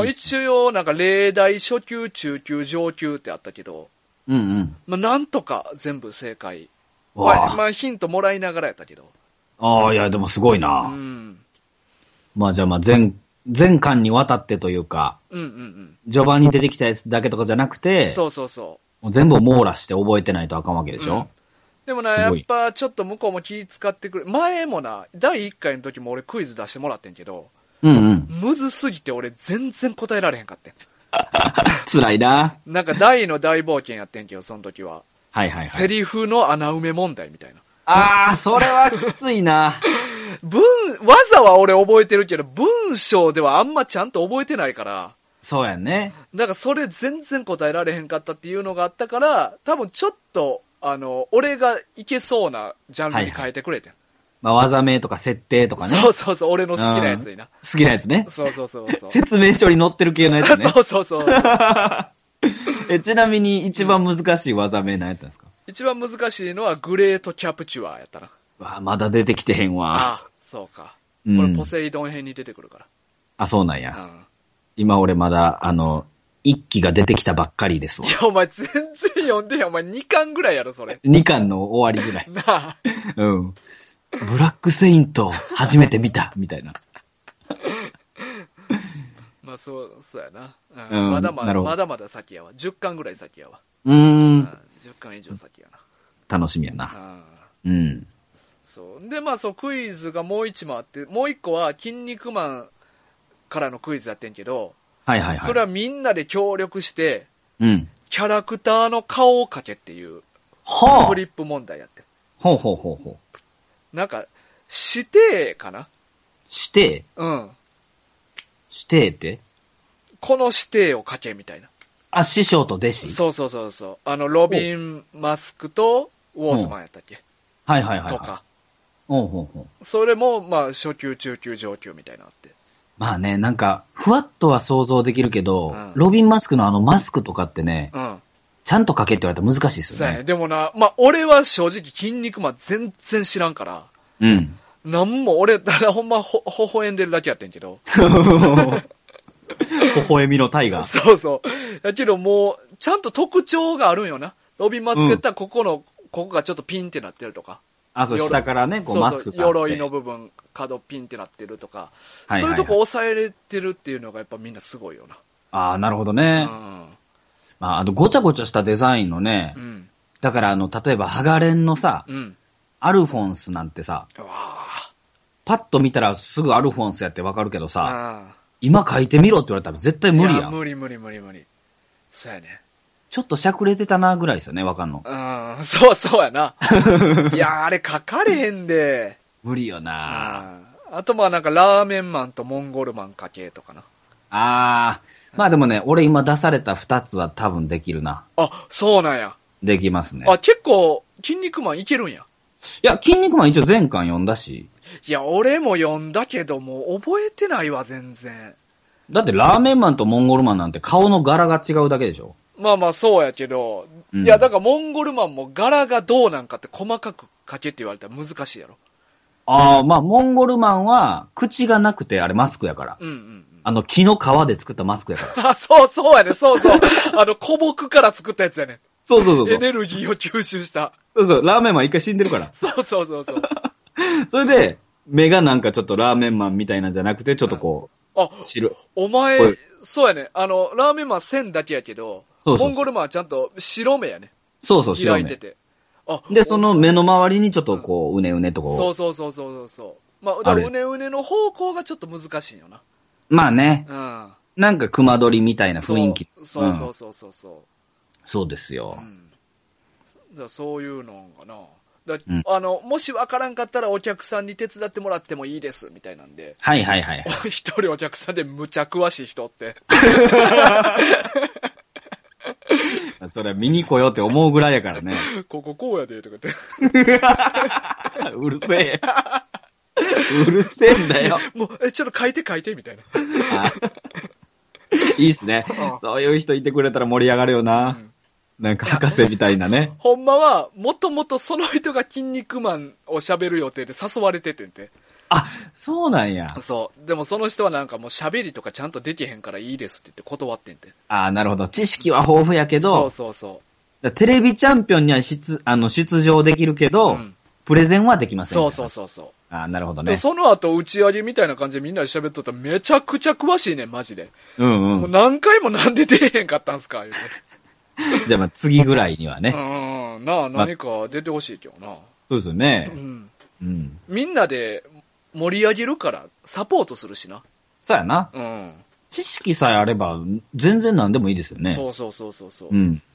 一応、なんか、例題、初級、中級、上級ってあったけど、 うんうん。 まあ、なんとか全部正解。まあ、ヒントもらいながらやったけど。 ああ、いや、でもすごいな。 うん。 まあ、じゃあまあ、全巻にわたってというか、 うんうんうん。 序盤に出てきたやつだけとかじゃなくて、 そうそうそう。 もう全部網羅して覚えてないとあかんわけでしょ、 でもな、やっぱちょっと向こうも気使ってくれ。前もな、第1回の時も俺クイズ出してもらってんけど、 うんうん。 むずすぎて俺全然答えられへんかってん。 辛いな。 なんか大の大冒険やってんけど、その時は。 はいはいはい。 セリフの穴埋め問題みたいな。 ああ、それはきついな。 技は俺覚えてるけど、文章ではあんまちゃんと覚えてないから。 そうやね。 だからそれ全然答えられへんかったっていうのがあったから、多分ちょっと、俺がいけそうなジャンルに変えてくれてん。 まあ、技名とか設定とかね。 そうそうそう、俺の好きなやつにな。 好きなやつね。 そうそうそうそう。 説明書に載ってる系のやつね。 そうそうそう。 ちなみに一番難しい技名何やったんですか？ 一番難しいのはグレートキャプチュアやったな。 わまだ出てきてへんわ。 ああ、そうか。これポセイドン編に出てくるから。 あ、そうなんや。今俺まだ、一期が出てきたばっかりですわ。 いや、お前全然読んでへん。お前2巻ぐらいやろ、それ。 2巻の終わりぐらい。 なあ。 うん。ブラックセイント初めて見た、みたいな。 まあそうやな。まだまだ先やわ。10巻ぐらい先やわ。10巻以上先やな。楽しみやな。うん。 そう。で、まあそう、クイズがもう1もあって、もう1個は、筋肉マンからのクイズやってんけど、 はいはいはい。 それはみんなで協力して、 うん。 キャラクターの顔を描けっていう、フリップ問題やって。 ほうほうほうほう。なんか、指定かな？ 指定？ うん。 指定ってこの指定を描けみたいな。 あ、師匠と弟子？ そうそうそうそう。ロビン・マスクとウォースマンやったっけ？ はいはいはい。 とか。 それも、まあ、初級、中級、上級みたいなのあって。 まあね、なんか、ふわっとは想像できるけど、ロビン・マスクのマスクとかってね、ちゃんと書けって言われたら難しいですよね。 そうやね。でもな、まあ、俺は正直、筋肉マン全然知らんから、なんも、俺、ただほんま、微笑んでるだけやってんけど。 微笑みのタイガー。 そうそう。だけどもう、ちゃんと特徴があるんよな。ロビン・マスクやったら、ここがちょっとピンってなってるとか。 あ、そう、下からね、こうマスクがあって。 鎧の部分、角ピンってなってるとか、そういうとこ抑えれてるっていうのがやっぱみんなすごいよな。 ああ、なるほどね。まあ、ごちゃごちゃしたデザインのね、だから例えば、ハガレンのさ、アルフォンスなんてさ、パッと見たらすぐアルフォンスやってわかるけどさ、今書いてみろって言われたら絶対無理やん。いや、 無理。そうやね。 ちょっとしゃくれてたなぐらいですよね、わかんの。 そうやな。いや、あれ書かれへんで。 無理よな。 あとまあなんかラーメンマンとモンゴルマン書けとかな。 まあでもね、俺今出された2つは多分できるな。 あ、そうなんや。 できますね。 結構、筋肉マンいけるんや。 いや、筋肉マン一応全巻読んだし。 いや、俺も読んだけど、もう覚えてないわ、全然。 だってラーメンマンとモンゴルマンなんて顔の柄が違うだけでしょ。 まあまあそうやけど、いやだからモンゴルマンも柄がどうなんかって細かく書けって言われたら難しいやろ。 まあモンゴルマンは口がなくてあれマスクやから。木の皮で作ったマスクやから。 そうやね、そう。古木から作ったやつやね。 そう。 エネルギーを吸収した。 そう、ラーメンマン一回死んでるから。 そう。 それで、 目がなんかちょっとラーメンマンみたいなんじゃなくて、ちょっとこう、白。 お前、そうやね。ラーメンマン線だけやけど、モンゴルマンはちゃんと白目やね。 そうそう、白目。 開いてて。 で、その目の周りにちょっとこう、うねうねとこう。 そう。まあ、うねうねの方向がちょっと難しいよな。 まあね。 うん。 なんか熊取りみたいな雰囲気。 そう。 そうですよ。 だそういうのがな。もしわからんかったらお客さんに手伝ってもらってもいいです、みたいなんで。 はい。 一人お客さんでむちゃ詳しい人って。 それ見に来ようって思うぐらいやからね。 こうやで、とか言って。 うるせえ。うるせえんだよ。 もう、ちょっと書いて、みたいな。 いいっすね。そういう人いてくれたら盛り上がるよな。なんか博士みたいなね。 ほんまは、もともとその人が筋肉マンを喋る予定で誘われててんて。 あ、そうなんや。 そう。でもその人はなんかもう喋りとかちゃんとできへんからいいですって言って断ってんて。 あ、なるほど。知識は豊富やけど。 そう。 テレビチャンピオンには出場できるけど、プレゼンはできません。 そう。 あ、なるほどね。 その後打ち上げみたいな感じでみんなで喋っとったらめちゃくちゃ詳しいね、マジで。もう何回もなんで出へんかったんすか言うて。 じゃあまあ次ぐらいにはね。 何か出てほしいけどな。 そうですよね。 みんなで盛り上げるからサポートするしな。 そうやな。知識さえあれば全然何でもいいですよね。 そう。そう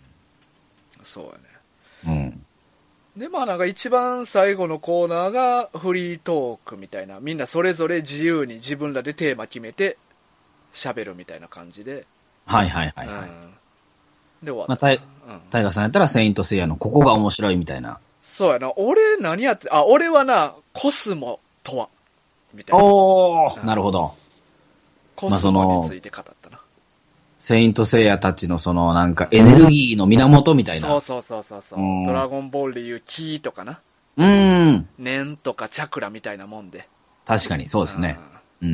やね。で、まあなんか一番最後のコーナーがフリートークみたいな。みんなそれぞれ自由に自分らでテーマ決めて喋るみたいな感じで。 はい。 で終わった。 タイガーさんやったらセイントセイヤのここが面白いみたいな。 そうやな。俺何やって、俺はな、コスモとはみたいな。 なるほど。 コスモについて語ったな。 セイントセイヤたちのそのなんかエネルギーの源みたいな。 そう。ドラゴンボールでいうキーとかな。念とかチャクラみたいなもんで。 確かに、そうですね。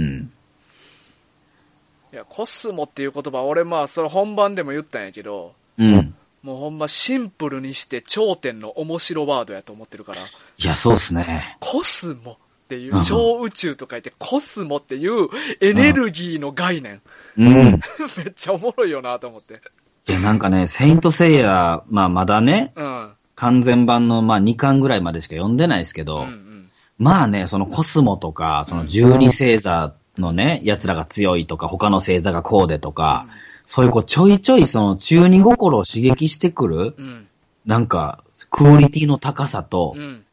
いや、コスモっていう言葉、俺まあ、それ本番でも言ったんやけど、もうほんまシンプルにして頂点の面白ワードやと思ってるから。 いや、そうですね。 コスモっていう、小宇宙と書いてコスモっていうエネルギーの概念。めっちゃおもろいよなと思って。 いや、なんかね、セイントセイヤ、まあまだね、完全版のまあ2巻ぐらいまでしか読んでないですけど、まあね、そのコスモとか、その12星座のね、奴らが強いとか、他の星座がこうでとか、そういうこうちょいちょいその中二心を刺激してくる、なんか、クオリティの高さと、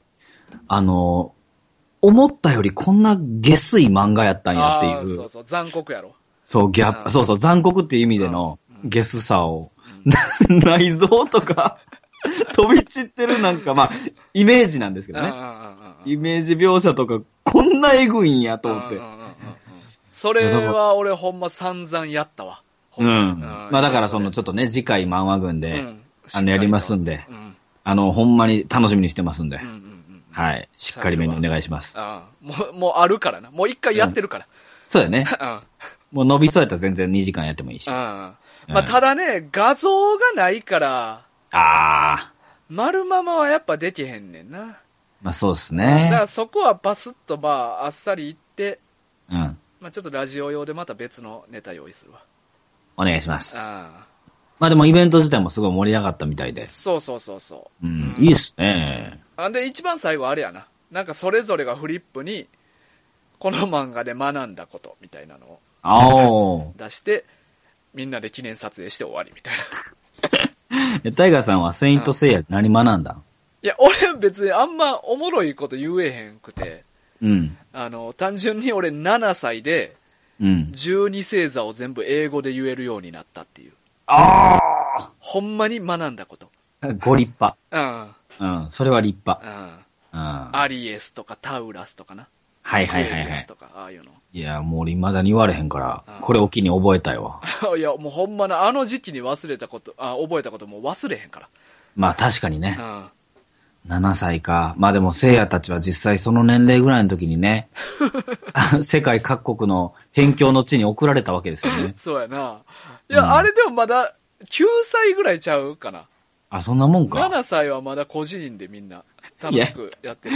思ったよりこんな下水漫画やったんやっていう。 そう、残酷やろ。 そう、残酷っていう意味でのゲスさを、内臓とか、飛び散ってるなんか、まあ、イメージなんですけどね。イメージ描写とか、こんなエグいんやと思って。 それは俺ほんま散々やったわ。 まあだからそのちょっとね、次回漫画群で、やりますんで、ほんまに楽しみにしてますんで、はい。しっかりめにお願いします。 もうあるからな。もう一回やってるから。 そうだね。もう伸びそうやったら全然2時間やってもいいし。 まあただね、画像がないから、丸ママはやっぱできへんねんな。 まあそうですね。 だからそこはバスッとまああっさりいって、まあちょっとラジオ用でまた別のネタ用意するわ。 お願いします。まあでもイベント自体もすごい盛り上がったみたいで。 そう。 いいっすね。 で、一番最後あれやな。なんかそれぞれがフリップに、この漫画で学んだことみたいなのを出して、みんなで記念撮影して終わりみたいな。 タイガーさんはセイントセイヤで何学んだ？ いや、俺別にあんまおもろいこと言えへんくて、単純に俺7歳で、12星座を全部英語で言えるようになったっていう。ほんまに学んだこと。 ご立派。それは立派。 アリエスとかタウラスとかな。 はい。 とか、ああいうの。 いや、もう俺未だに言われへんから、これを機に覚えたいわ。 いや、もうほんまな、あの時期に忘れたこと、覚えたこともう忘れへんから。 まあ確かにね。7歳か。まあでも、聖夜たちは実際その年齢ぐらいの時にね、世界各国の辺境の地に送られたわけですよね。 そうやな。いや、あれでもまだ9歳ぐらいちゃうかな。 そんなもんか。 7歳はまだ個人でみんな楽しくやってるんで。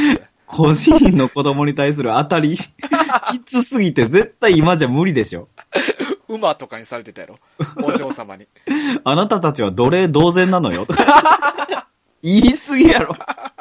個人の子供に対する当たり、きつすぎて絶対今じゃ無理でしょ。 馬とかにされてたやろ。お嬢様に。 あなたたちは奴隷同然なのよ。とか言いすぎやろ。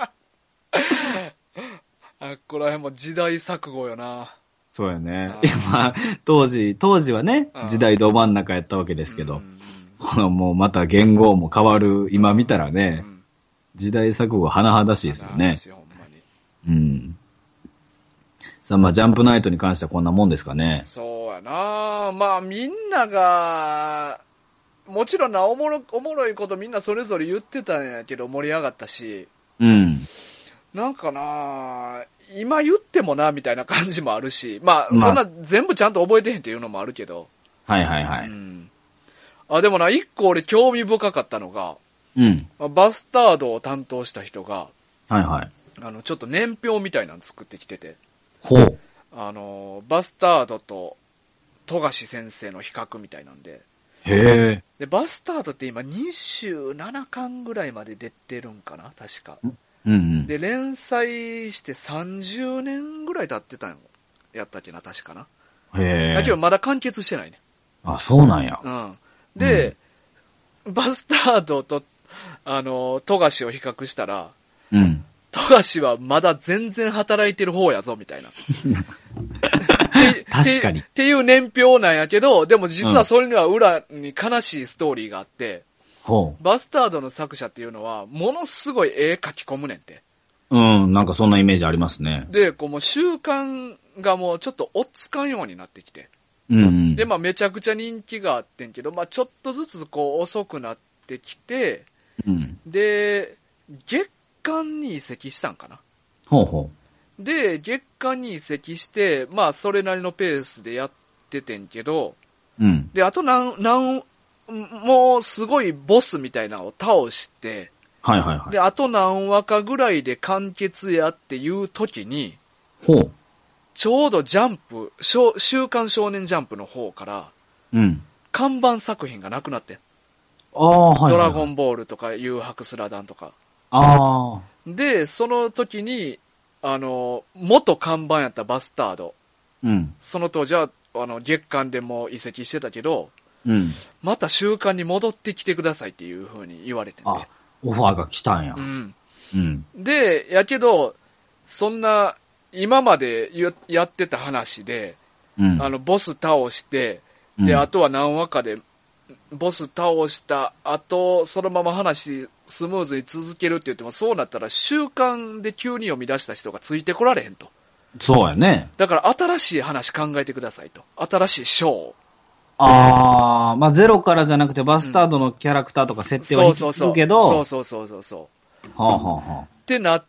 あっこら辺も時代錯誤よな。 そうやね。まあ、当時はね、時代ど真ん中やったわけですけど、このもうまた言語も変わる今見たらね、時代錯誤甚だしいですよね。ほんまに。うん。さあ、まあ、ジャンプナイトに関してはこんなもんですかね。 そうやな。まあ、みんなが、もちろんな、おもろいことみんなそれぞれ言ってたんやけど盛り上がったし、 うん。 なんかな、今言ってもな、みたいな感じもあるし、まあ、そんな全部ちゃんと覚えてへんっていうのもあるけど。 はいはいはい。 うん。あ、でもな、一個俺興味深かったのが、 うん。 バスタードを担当した人が、 はいはい。 ちょっと年表みたいなの作ってきてて。 ほう。 バスタードと富樫先生の比較みたいなんで。 へえ。 で、バスタードって今27巻ぐらいまで出てるんかな確か。 うんうん。 で、連載して30年ぐらい経ってたんやったっけな、確かな。 へえ。 だけどまだ完結してないね。 あ、そうなんや。 うん。で、バスタードと、富樫を比較したら、 うん。 富樫はまだ全然働いてる方やぞ、みたいな。 確かに。 っていう年表なんやけど、でも実はそれには裏に悲しいストーリーがあって、バスタードの作者っていうのは、ものすごい絵描き込むねんて。 うん、なんかそんなイメージありますね。 で、こうもう習慣がもうちょっと追っつかんようになってきて。 うん、うん。 で、まあめちゃくちゃ人気があってんけど、まあちょっとずつこう遅くなってきて、 うん、 で、月刊に移籍したんかな。 ほうほう。で、月刊に移籍して、まあそれなりのペースでやっててんけど、 うん。 で、あともうすごいボスみたいなのを倒して、 はいはいはい。 で、あと何話かぐらいで完結やっていう時に、 ほう。 ちょうどジャンプ、週刊少年ジャンプの方から、 うん。 看板作品がなくなってん。 ああ、はい、はい。 ドラゴンボールとか、誘白スラダンとか。 ああ。 で、その時に、元看板やったバスタード。 うん。 その当時は、月刊でも移籍してたけど、 うん。 また週刊に戻ってきてくださいっていう風に言われてて。 あ、オファーが来たんや。 うん。 うん。 で、やけど、そんな、今までやってた話で、 うん、 ボス倒して、で、あとは何話かで、ボス倒した後、そのまま話スムーズに続けるって言っても、そうなったら週刊で急に読み出した人がついてこられへんと。 そうやね。 だから新しい話考えてくださいと。新しいショーを。 ああ、まあゼロからじゃなくてバスタードのキャラクターとか設定は引き継ぐけど。 そう。 はあはあはあ。 ってなって、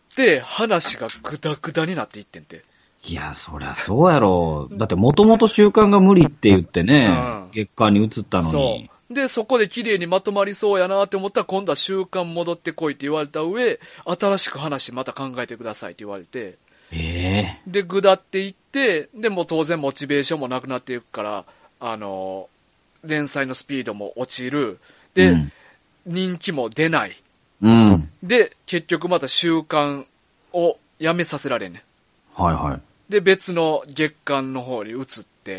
話がグダグダになっていってんて。 いや、そりゃそうやろ。だってもともと週刊が無理って言ってね、月刊に移ったのに。 そう。で、そこで綺麗にまとまりそうやなって思ったら、今度は週刊戻ってこいって言われた上、新しく話また考えてくださいって言われて。で、ぐだっていって、で、もう当然モチベーションもなくなっていくから、連載のスピードも落ちる。で、人気も出ない。で、結局また週刊をやめさせられんねん。 はいはい。 で、別の月刊の方に移って、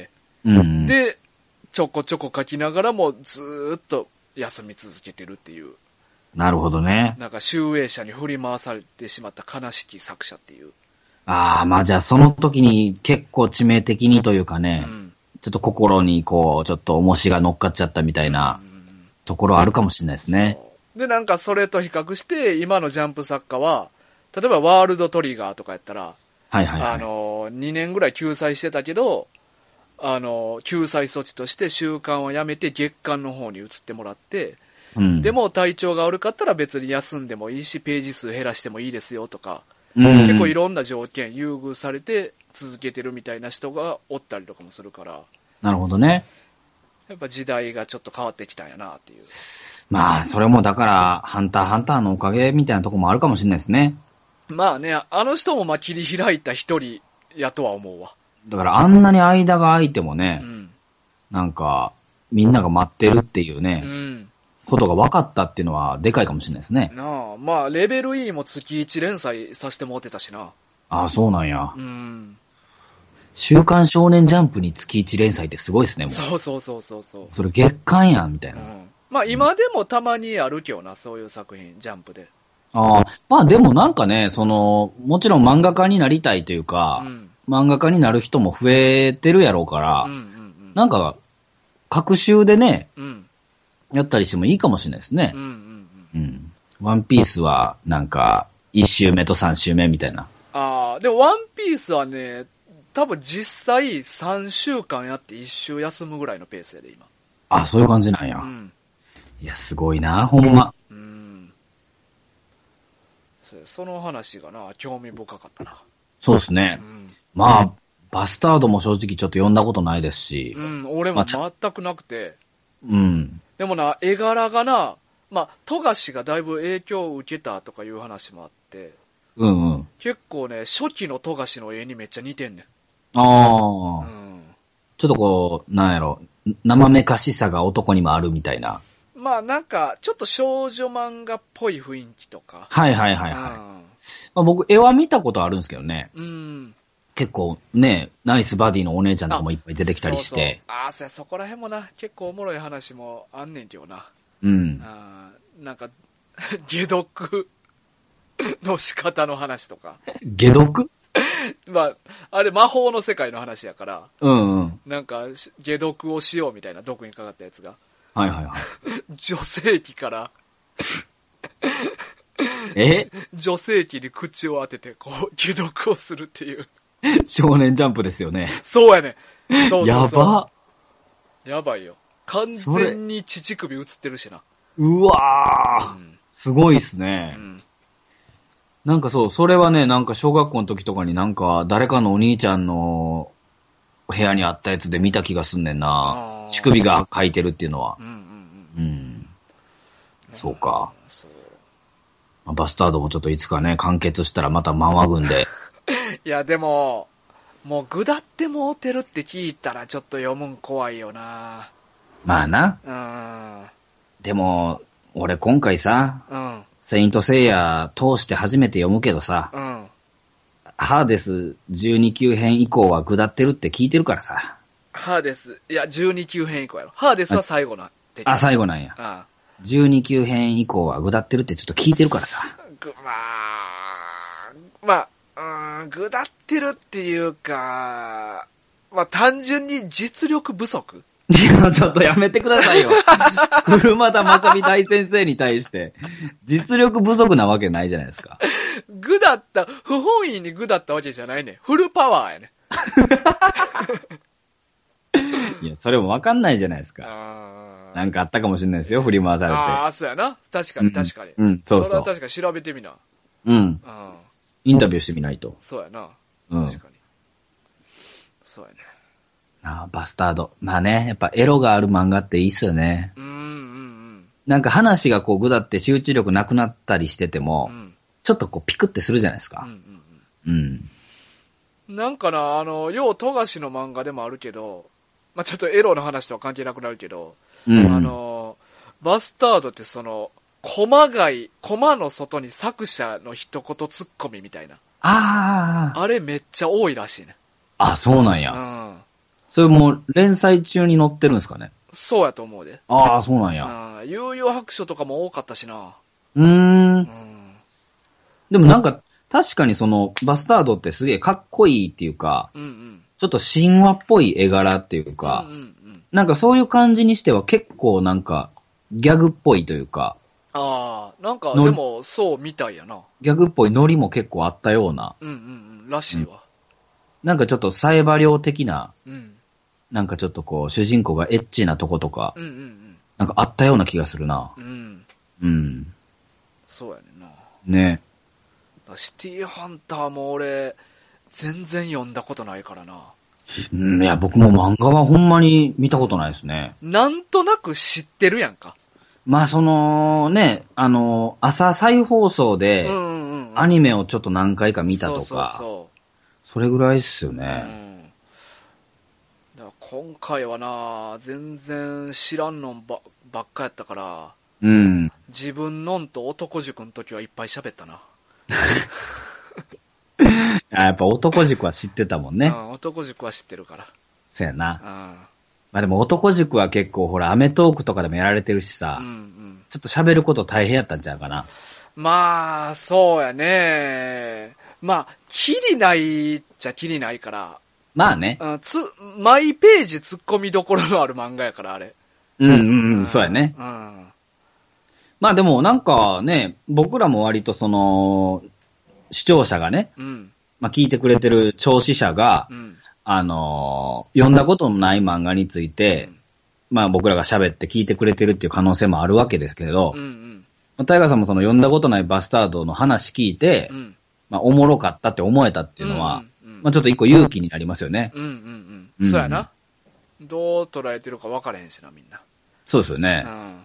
で、ちょこちょこ書きながらもずーっと休み続けてるっていう。 なるほどね。 なんか集英社に振り回されてしまった悲しき作者っていう。 ああ、まあじゃあその時に結構致命的にというかね、ちょっと心にこう、ちょっと重しが乗っかっちゃったみたいなところあるかもしれないですね。 で、なんかそれと比較して、今のジャンプ作家は、例えばワールドトリガーとかやったら、2年ぐらい救済してたけど、救済措置として週刊をやめて月刊の方に移ってもらって、でも体調が悪かったら別に休んでもいいし、ページ数減らしてもいいですよとか、結構いろんな条件優遇されて続けてるみたいな人がおったりとかもするから。 なるほどね。 やっぱ時代がちょっと変わってきたんやなっていう。 まあ、それもだから、ハンターハンターのおかげみたいなとこもあるかもしれないですね。 まあね、あの人もまあ切り開いた一人やとは思うわ。 だからあんなに間が空いてもね、なんか、みんなが待ってるっていうね、ことが分かったっていうのはでかいかもしれないですね。 なあ、まあレベル E も月1連載させてもらってたしな。 ああ、そうなんや。 うん。 週刊少年ジャンプに月1連載ってすごいですね、もう。 そうそうそうそうそう。 それ月刊やん、みたいな。 うん。まあ今でもたまにあるけどな、そういう作品、ジャンプで。 ああ、まあでもなんかね、もちろん漫画家になりたいというか、漫画家になる人も増えてるやろうから、なんか、各週でね、やったりしてもいいかもしれないですね。ワンピースは、なんか、1週目と3週目みたいな。 ああ、でもワンピースはね、多分実際3週間やって1週休むぐらいのペースやで、今。 あ、そういう感じなんや。いや、すごいな、ほんま。 その話がな、興味深かったな。 そうですね。まあ、バスタードも正直ちょっと読んだことないですし。 俺も全くなくて。でもな、絵柄がな、まあ、富樫がだいぶ影響を受けたとかいう話もあって、結構ね、初期の富樫の絵にめっちゃ似てんねん。 ああ。ちょっとこう、なんやろ、生めかしさが男にもあるみたいな。 まあなんか、ちょっと少女漫画っぽい雰囲気とか。 はいはいはいはい。まあ、僕、絵は見たことあるんですけどね。結構ね、ナイスバディのお姉ちゃんとかもいっぱい出てきたりして。 そこら辺もな、結構おもろい話もあんねんけどな。なんか、解毒の仕方の話とか。 解毒まあ、あれ魔法の世界の話やから。なんか、解毒をしようみたいな毒にかかったやつが。 はいはいはい。 女性器から、女性器に口を当てて、こう、解毒をするっていう。 少年ジャンプですよね。 そうやね。そうやば。 やばいよ。完全に乳首映ってるしな。 うわー、すごいっすね。なんかそう、それはね、なんか小学校の時とかになんか誰かのお兄ちゃんの部屋にあったやつで見た気がすんねんな。乳首が書いてるっていうのは。そうか。バスタードもちょっといつかね、完結したらまた漫画群で。 いや、でも、もうぐだってもうてるって聞いたらちょっと読むん怖いよな。 まあな。でも、俺今回さ、セイントセイヤ通して初めて読むけどさ、ハーデス12級編以降はぐだってるって聞いてるからさ。 ハーデス、いや、12級編以降やろ。ハーデスは最後なって。 最後なんや。12級編以降はぐだってるってちょっと聞いてるからさ。 ぐだってるっていうか、まあ、単純に実力不足？ ちょっとやめてくださいよ。車田正美大先生に対して、実力不足なわけないじゃないですか。 ぐだった、不本意にぐだったわけじゃないね。フルパワーやね。 いや、それもわかんないじゃないですか。なんかあったかもしれないですよ、振り回されて。 そうやな。確かに確かに。 そうそう。 それは確かに調べてみな。 インタビューしてみないと。 そうやな。確かに。そうやね。 バスタード。まあね、やっぱエロがある漫画っていいっすよね。なんか話がこうぐだって集中力なくなったりしてても、ちょっとこうピクってするじゃないですか。 なんかな、よう富樫の漫画でもあるけど、まあちょっとエロの話とは関係なくなるけど、バスタードってコマの外に作者の一言ツッコミみたいな。あれめっちゃ多いらしいね。 そうなんや。それもう連載中に載ってるんですかね。 そうやと思うで。 そうなんや。 悠々白書とかも多かったしな。 でもなんか、確かにバスタードってすげえかっこいいっていうか、ちょっと神話っぽい絵柄っていうか、なんかそういう感じにしては結構なんか、ギャグっぽいというか。 なんかでもそうみたいやな。 ギャグっぽいノリも結構あったような。 らしいわ。 なんかちょっとサイバリョ的な、なんかちょっとこう、主人公がエッチなとことか、なんかあったような気がするな。 そうやねんな。 ね。 シティーハンターも俺、全然読んだことないからな。 いや、僕も漫画はほんまに見たことないですね。 なんとなく知ってるやんか。 まあね、朝再放送で、アニメをちょっと何回か見たとか、それぐらいっすよね。 だから今回はな、全然知らんのばっかやったから、自分のんと男塾の時はいっぱい喋ったな。 やっぱ男塾は知ってたもんね。 男塾は知ってるから。 そうやな。まあでも男塾は結構ほら、アメトークとかでもやられてるしさ、ちょっと喋ること大変やったんちゃうかな。 まあ、そうやね。まあ、キリないっちゃキリないから。 まあね。 マイページ突っ込みどころのある漫画やから、あれ。 そうやね。まあでもなんかね、僕らも割とその、視聴者がね、まあ聞いてくれてる聴取者が、読んだことのない漫画について、まあ僕らが喋って聞いてくれてるっていう可能性もあるわけですけれど、タイガーさんもその読んだことないバスタードの話聞いて、まあおもろかったって思えたっていうのは、まあちょっと一個勇気になりますよね。 そうやな。どう捉えてるか分からへんしな、みんな。 そうですよね。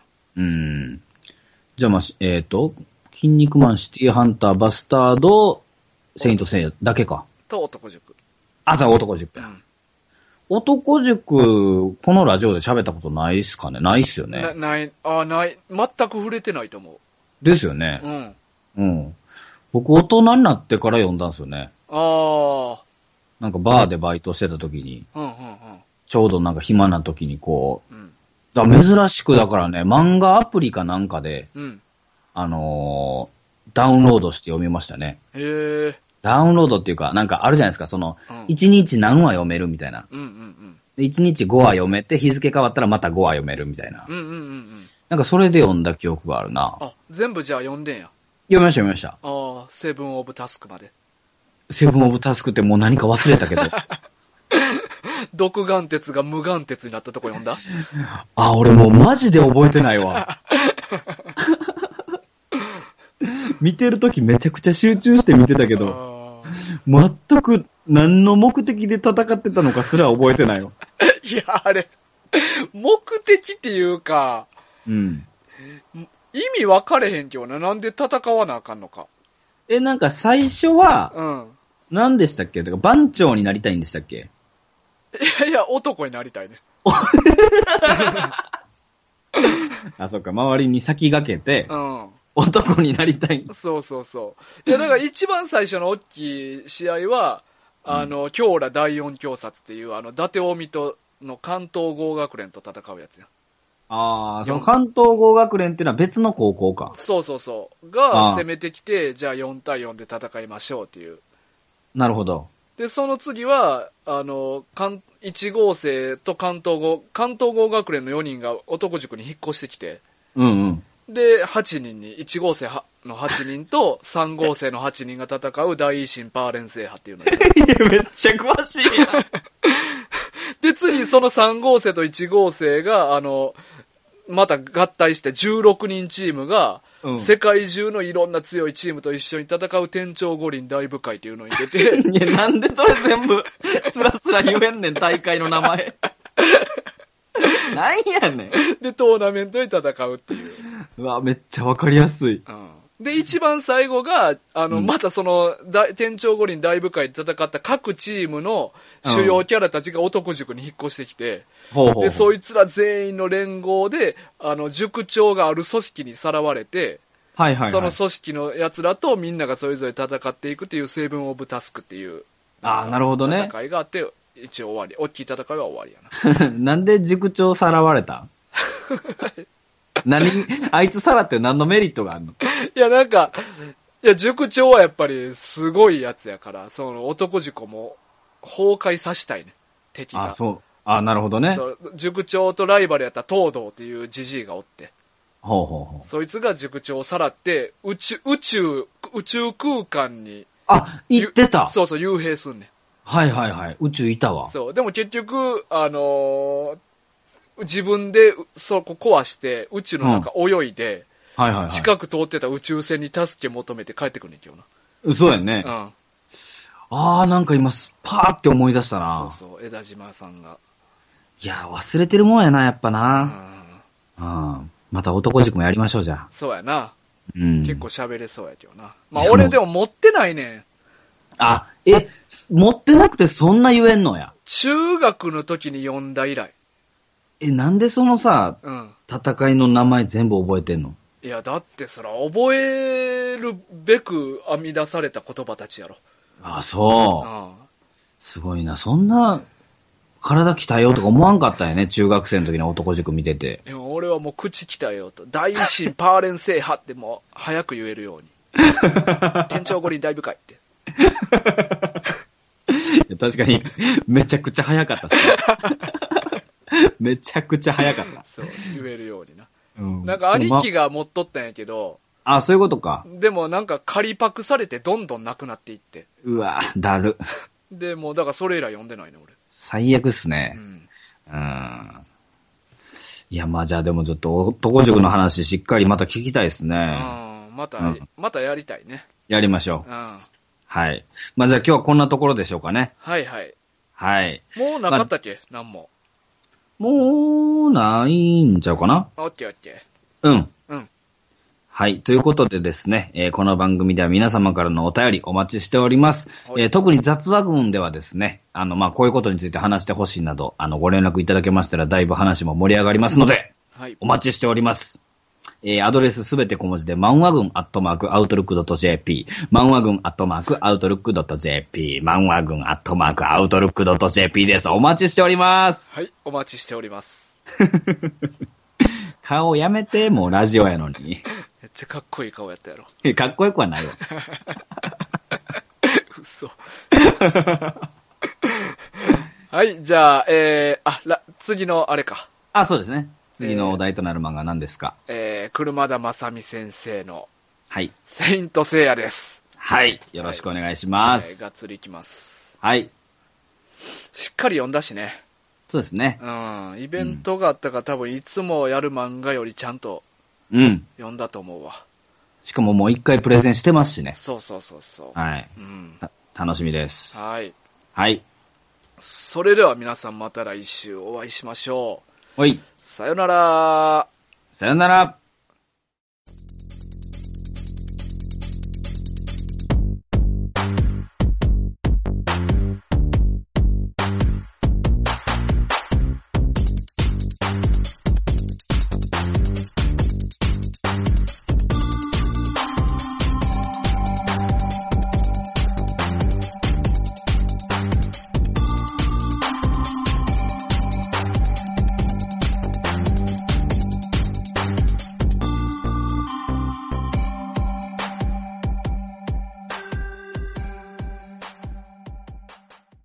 じゃあまあ、筋肉マン、シティハンター、バスタード、セイントセイヤだけか。 と男塾。 そう、男塾や。男塾、このラジオで喋ったことないっすかね？ないっすよね。 ない。全く触れてないと思う。 ですよね。僕、大人になってから読んだんですよね。なんかバーでバイトしてた時に、ちょうどなんか暇な時にこう、珍しくだからね、漫画アプリかなんかで、ダウンロードして読みましたね。ダウンロードっていうか、なんかあるじゃないですか、その、1日何話読めるみたいな。1日5話読めて、日付変わったらまた5話読めるみたいな。なんかそれで読んだ記憶があるな。 全部じゃあ読んでんや。 読みました。 セブンオブタスクまで。 セブンオブタスクってもう何か忘れたけど。 独眼鉄が無眼鉄になったとこ読んだ？ 俺もうマジで覚えてないわ。見てるときめちゃくちゃ集中して見てたけど、全く何の目的で戦ってたのかすら覚えてないわ。 いや、あれ、目的っていうか、意味分かれへんけどな。なんで戦わなあかんのか。 なんか最初は、何でしたっけ？だから番長になりたいんでしたっけ？ いや、男になりたいね。 そっか、周りに先駆けて、男になりたい。 そう。いや、だから一番最初の大きい試合は、京羅第四強殺っていう、伊達近江の関東郷学連と戦うやつや。 その関東郷学連っていうのは別の高校か。 そうが攻めてきて、じゃあ4対4で戦いましょうっていう。 なるほど。 で、その次は、1号生と関東郷学連の4人が男塾に引っ越してきて、で、8人に、1号生の8人と3号生の8人が戦う大維新パーレン制覇っていうので。 めっちゃ詳しいやん。 で、次、その3号生と1号生が、また合体して16人チームが、世界中のいろんな強いチームと一緒に戦う天長五輪大部会っていうのに出て。 いや、なんでそれ全部、スラスラ言えんねん、大会の名前。なんやねん。 で、トーナメントで戦うっていう。 うわ、めっちゃわかりやすい。 で、一番最後が、またその、天長五輪大部会で戦った各チームの主要キャラたちが男塾に引っ越してきて、で、そいつら全員の連合で、塾長がある組織にさらわれて、その組織の奴らとみんながそれぞれ戦っていくっていうセブンオブタスクっていう、 なるほどね。 戦いがあって、一応終わり。大きい戦いは終わりやな。なんで塾長さらわれたあいつさらって何のメリットがあるの？ いや、なんか、塾長はやっぱりすごいやつやから、その男塾も崩壊させたいね、敵が。 なるほどね。 塾長とライバルやった東堂っていうジジイがおって。そいつが塾長をさらって、宇宙空間に。 行ってた。 そう、幽閉すんねん。 宇宙いたわ。 そう。でも結局、自分でそこ壊して宇宙の中泳いで、近く通ってた宇宙船に助け求めて帰ってくるねんけどな。そうやね。なんか今パーって思い出したな。 そう、枝島さんが。 いや、忘れてるもんやな、やっぱな。また男塾もやりましょう、じゃあ。 そうやな。結構喋れそうやけどな。まあ俺でも持ってないねん。 持ってなくてそんな言えんのや。 中学の時に読んだ以来。 なんでそのさ、戦いの名前全部覚えてんの？ いや、だってそら、覚えるべく編み出された言葉たちやろ。 あ、そう。すごいな。そんな、体鍛えようとか思わんかったよね。中学生の時の男塾見てて。 でも俺はもう口鍛えようと。大神パーレン制覇ってもう早く言えるように。天長五輪大部会って。 確かに、めちゃくちゃ早かったっす。めちゃくちゃ早かった。 そう、言えるようにな。なんか兄貴が持っとったんやけど。 あ、そういうことか。 でもなんか仮パクされてどんどんなくなっていって。 うわ、だる。 で、もうだからそれ以来読んでないね、俺。 最悪っすね。いや、まあじゃあでもちょっと男塾の話しっかりまた聞きたいですね。 またやりたいね。 やりましょう。はい。まあじゃあ今日はこんなところでしょうかね。 はいはい。 はい。 もうなかったっけ、なんも。 もう、ないんちゃうかな。 オッケーオッケー。うん。はい。ということでですね、この番組では皆様からのお便りお待ちしております。特に雑話群ではですね、まあ、こういうことについて話してほしいなど、ご連絡いただけましたらだいぶ話も盛り上がりますので、はい。お待ちしております。アドレスすべて小文字で、漫画軍@outlook.jp、漫画軍@outlook.jp、漫画軍@outlook.jp です。お待ちしております。 はい、お待ちしております。 顔やめて、もうラジオやのに。 めっちゃかっこいい顔やったやろ。 かっこよくはないわ。 嘘。はい、じゃあ、次のあれか。 そうですね。次のお題となる漫画は何ですか？ 車田正美先生の、 はい。 セイントセイヤです。 はい。よろしくお願いします。 がっつりいきます。 はい。 しっかり読んだしね。 そうですね。 イベントがあったから、多分いつもやる漫画よりちゃんと、読んだと思うわ。 しかももう一回プレゼンしてますしね。 そうそうそうそう。 はい。楽しみです。 はい。 はい。 それでは皆さんまた来週お会いしましょう。はい。 さよなら。 さよなら。